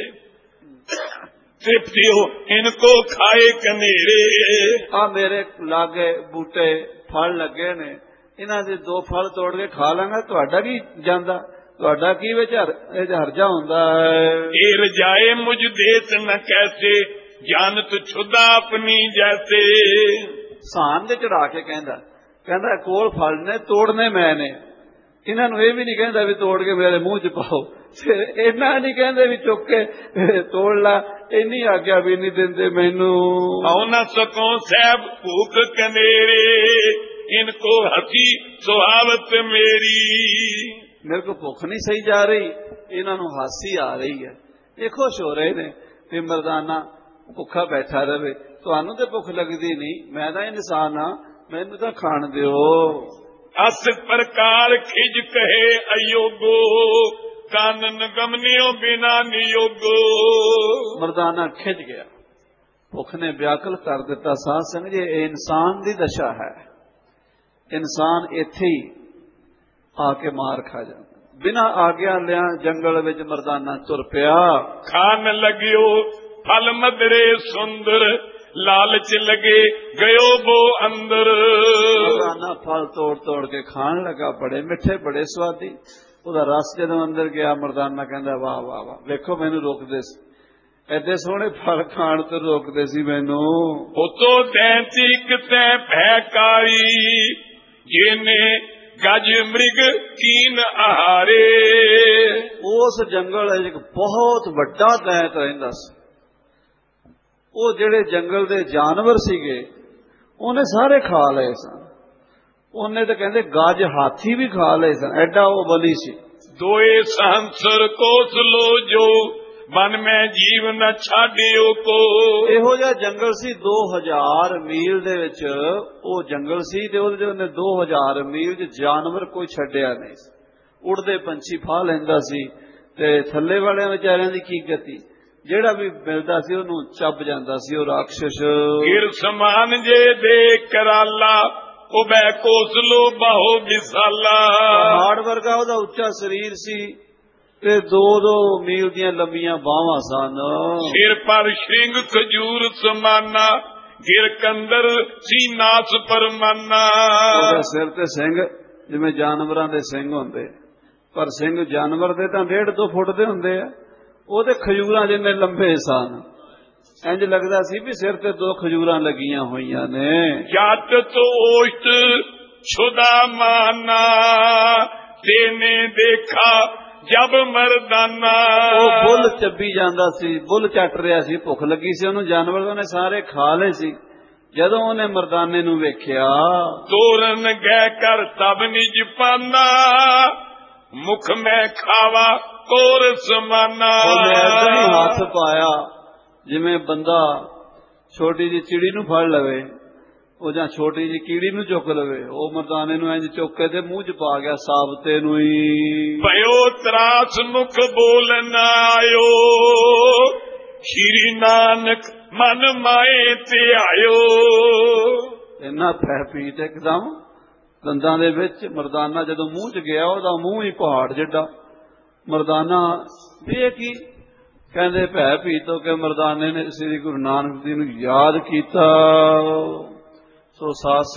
तृप्ति हो इनको खाए कनेरे। आ मेरे लागे बूटे फल लगे ने, इन्हां दे दो फल तोड़ के खा लांगा, तुहाडा की जांदा, तुहाडा की विच हरजा हुंदा है। एर जाए मुझ देत न कैसे, जानत छुदा अपनी जैसे। सान दे चढ़ा के कहंदा कहंदा कोल फल ने तोड़ने मैं ने, इन्हां नूं इह भी नहीं कहंदा भी तोड़ के मेरे मुंह च पाओ, इन्ना नहीं कहंदे भी चुक के तोड़ ला, इन्नी आग्या भी नहीं दिंदे मैनू। आओ न सको साहब भूख कनेरे, इनको हसी सुहावत मेरी। मेरे को भुख नहीं सही जा रही, इन्हां नूं हासी आ रही है, ये खुश हो रहे ने कि मरदाना भुखा बैठा रहे। तुहानू ते भुख लगदी नहीं, मैं तां इंसान हां, मैनू तां खाण दिओ। अस प्रकार खिज कहे अयोगो, कानन गमनियो बिना नियोगो। मरदाना खिज गया, भुख ने व्याकुल कर दिता। साध संगत जी इंसान दी दशा है, इंसान इत्थे ही आके मार खा जाता। बिना आग्या लिया जंगल विच मरदाना तुर पिया। खान लगियो फल मदरे सुंदर, लालच लगे गयो वो अंदर। मरदाना फल तोड़ तोड़ के खान लगा, बड़े मिठे बड़े स्वादी। ਉਹਦਾ रस जदों अंदर गया, मरदाना कहंदा वाह वाह वाह, वेखो मैनू रोकदे सी, ऐडे सोहणे फल खाण तो रोकदे सी मैनू। उतो तैंती किते भयकारी, जिने गज मृग कीन आहारे। उस जंगल एक बहुत वड्डा दैंत रहिंदा सी, ਉਹ ਜਿਹੜੇ जंगल ਦੇ जानवर ਸੀਗੇ ਉਹਨੇ ਸਾਰੇ ਖਾ ਲਏ ਸਨ। ਉਹਨੇ ਤਾਂ ਕਹਿੰਦੇ ਗੱਜ ਹਾਥੀ ਵੀ ਖਾ ਲਏ ਸਨ, ਐਡਾ ਉਹ ਬਲੀ ਸੀ। ਦੋਏ ਸੰਸਰ ਕੋਸ ਲੋ ਜੋ ਬਨ ਮੈਂ ਜੀਵ ਨ ਛਾੜਿਓ ਕੋ। ਇਹੋ ਜਿਹਾ ਜੰਗਲ ਸੀ, ਦੋ ਹਜ਼ਾਰ ਮੀਲ ਦੇ ਵਿੱਚ ਉਹ ਜੰਗਲ ਸੀ, ਤੇ ਉਹਦੇ ਉਹਨੇ ਦੋ ਹਜ਼ਾਰ ਮੀਲ ਚ ਜਾਨਵਰ ਕੋਈ ਛੱਡਿਆ ਨਹੀਂ। ਉੜਦੇ ਪੰਛੀ ਫਾਹ ਲੈਂਦਾ ਸੀ, ਤੇ ਥੱਲੇ ਵਾਲਿਆਂ ਵਿਚਾਰਿਆਂ ਦੀ ਕੀ ਗਤੀ, ਜਿਹੜਾ ਵੀ ਮਿਲਦਾ ਸੀ ਉਹਨੂੰ ਚੱਬ ਜਾਂਦਾ ਸੀ ਉਹ ਰਾਖਸ਼। ਗਿਰ ਸਮਾਨ ਜੇ ਦੇ ਕਰਾਲਾ, ਉਹ ਬੈ ਕੋਸਲੋ ਬਾਹੋ ਵਿਸਾਲਾ। ਪਹਾੜ ਵਰਗਾ ਉਹਦਾ ਉੱਚਾ ਸਰੀਰ ਸੀ, ਤੇ ਦੋ ਦੋ ਮੀਲ ਦੀਆਂ ਲੰਮੀਆਂ ਬਾਹਾਂ ਸਨ। ਸਿਰ ਪਰ ਸ਼ਿੰਗ ਖਜੂਰ ਸਮਾਨਾ, ਗਿਰ ਕੰਦਰ ਸੀ ਨਾਸ ਪਰਮਾਨਾ। ਉਹਦੇ ਸਿਰ ਤੇ ਸਿੰਘ ਜਿਵੇਂ ਜਾਨਵਰਾਂ ਦੇ ਸਿੰਘ ਹੁੰਦੇ, ਪਰ ਸਿੰਘ ਜਾਨਵਰ ਦੇ ਤਾਂ ਡੇਢ ਦੋ ਫੁੱਟ ਦੇ ਹੁੰਦੇ ਆ, ਉਹਦੇ ਖਜੂਰਾਂ ਜਿੰਨੇ ਲੰਬੇ ਸਨ। ਇੰਜ ਲੱਗਦਾ ਸੀ ਵੀ ਸਿਰ ਤੇ ਦੋ ਖਜੂਰਾਂ ਲੱਗੀਆਂ ਹੋਈਆਂ ਨੇ। ਜੱਟ ਤੋਸ਼ਟ ਛੁਦਾ ਮਾਨਾ, ਤੇਨੇ ਦੇਖਾ ਜਬ ਮਰਦਾਨਾ। ਉਹ ਬੁੱਲ ਚੱਬੀ ਜਾਂਦਾ ਸੀ, ਬੁੱਲ ਚੱਟ ਰਿਹਾ ਸੀ, ਭੁੱਖ ਲੱਗੀ ਸੀ ਉਹਨੂੰ, ਜਾਨਵਰ ਉਹਨੇ ਸਾਰੇ ਖਾ ਲਏ ਸੀ। ਜਦੋਂ ਉਹਨੇ ਮਰਦਾਨੇ ਨੂੰ ਵੇਖਿਆ, ਤੋਰਨ ਗੈ ਕਰ ਤਬ ਨਿਜ ਪਾਨਾ, ਮੁਖ ਮੈਂ ਖਾਵਾ ਕੋਰ ਸਮਾਨਾ। ਉਹਨੇ ਏਦਾਂ ਹੀ ਹੱਥ ਪਾਇਆ ਜਿਵੇਂ ਬੰਦਾ ਛੋਟੀ ਜਿਹੀ ਚਿੜੀ ਨੂੰ ਫੜ ਲਵੇ, ਉਹ ਜਾਂ ਛੋਟੀ ਜਿਹੀ ਕੀੜੀ ਨੂੰ ਚੁੱਕ ਲਵੇ, ਉਹ ਮਰਦਾਨੇ ਨੂੰ ਇੰਜ ਚੁੱਕ ਕੇ ਤੇ ਮੂੰਹ ਚ ਪਾ ਗਿਆ ਸਾਬਤੇ ਨੂੰ ਹੀ। ਭਇਓ ਤਰਾਸ ਮੁਖ ਬੋਲਨ ਆਇਓ, ਸ਼੍ਰੀ ਨਾਨਕ ਮਨ ਮਾਏ ਤੇ ਆਇਓ। ਇੰਨਾ ਫੈ ਪੀਟ ਇੱਕਦਮ ਦੰਦਾਂ ਦੇ ਵਿੱਚ, ਮਰਦਾਨਾ ਜਦੋਂ ਮੂੰਹ ਚ ਗਿਆ ਉਹਦਾ ਮੂੰਹ ਹੀ ਪਹਾੜ ਜਿੱਡਾ। ਮਰਦਾਨਾ ਵੀ ਇਹ ਕੀ ਕਹਿੰਦੇ ਭੈ ਪੀਤੋ ਕਿ ਮਰਦਾਨੇ ਨੇ ਸ੍ਰੀ ਗੁਰੂ ਨਾਨਕ ਜੀ ਨੂੰ ਯਾਦ ਕੀਤਾ। ਸੋ ਸਾਧ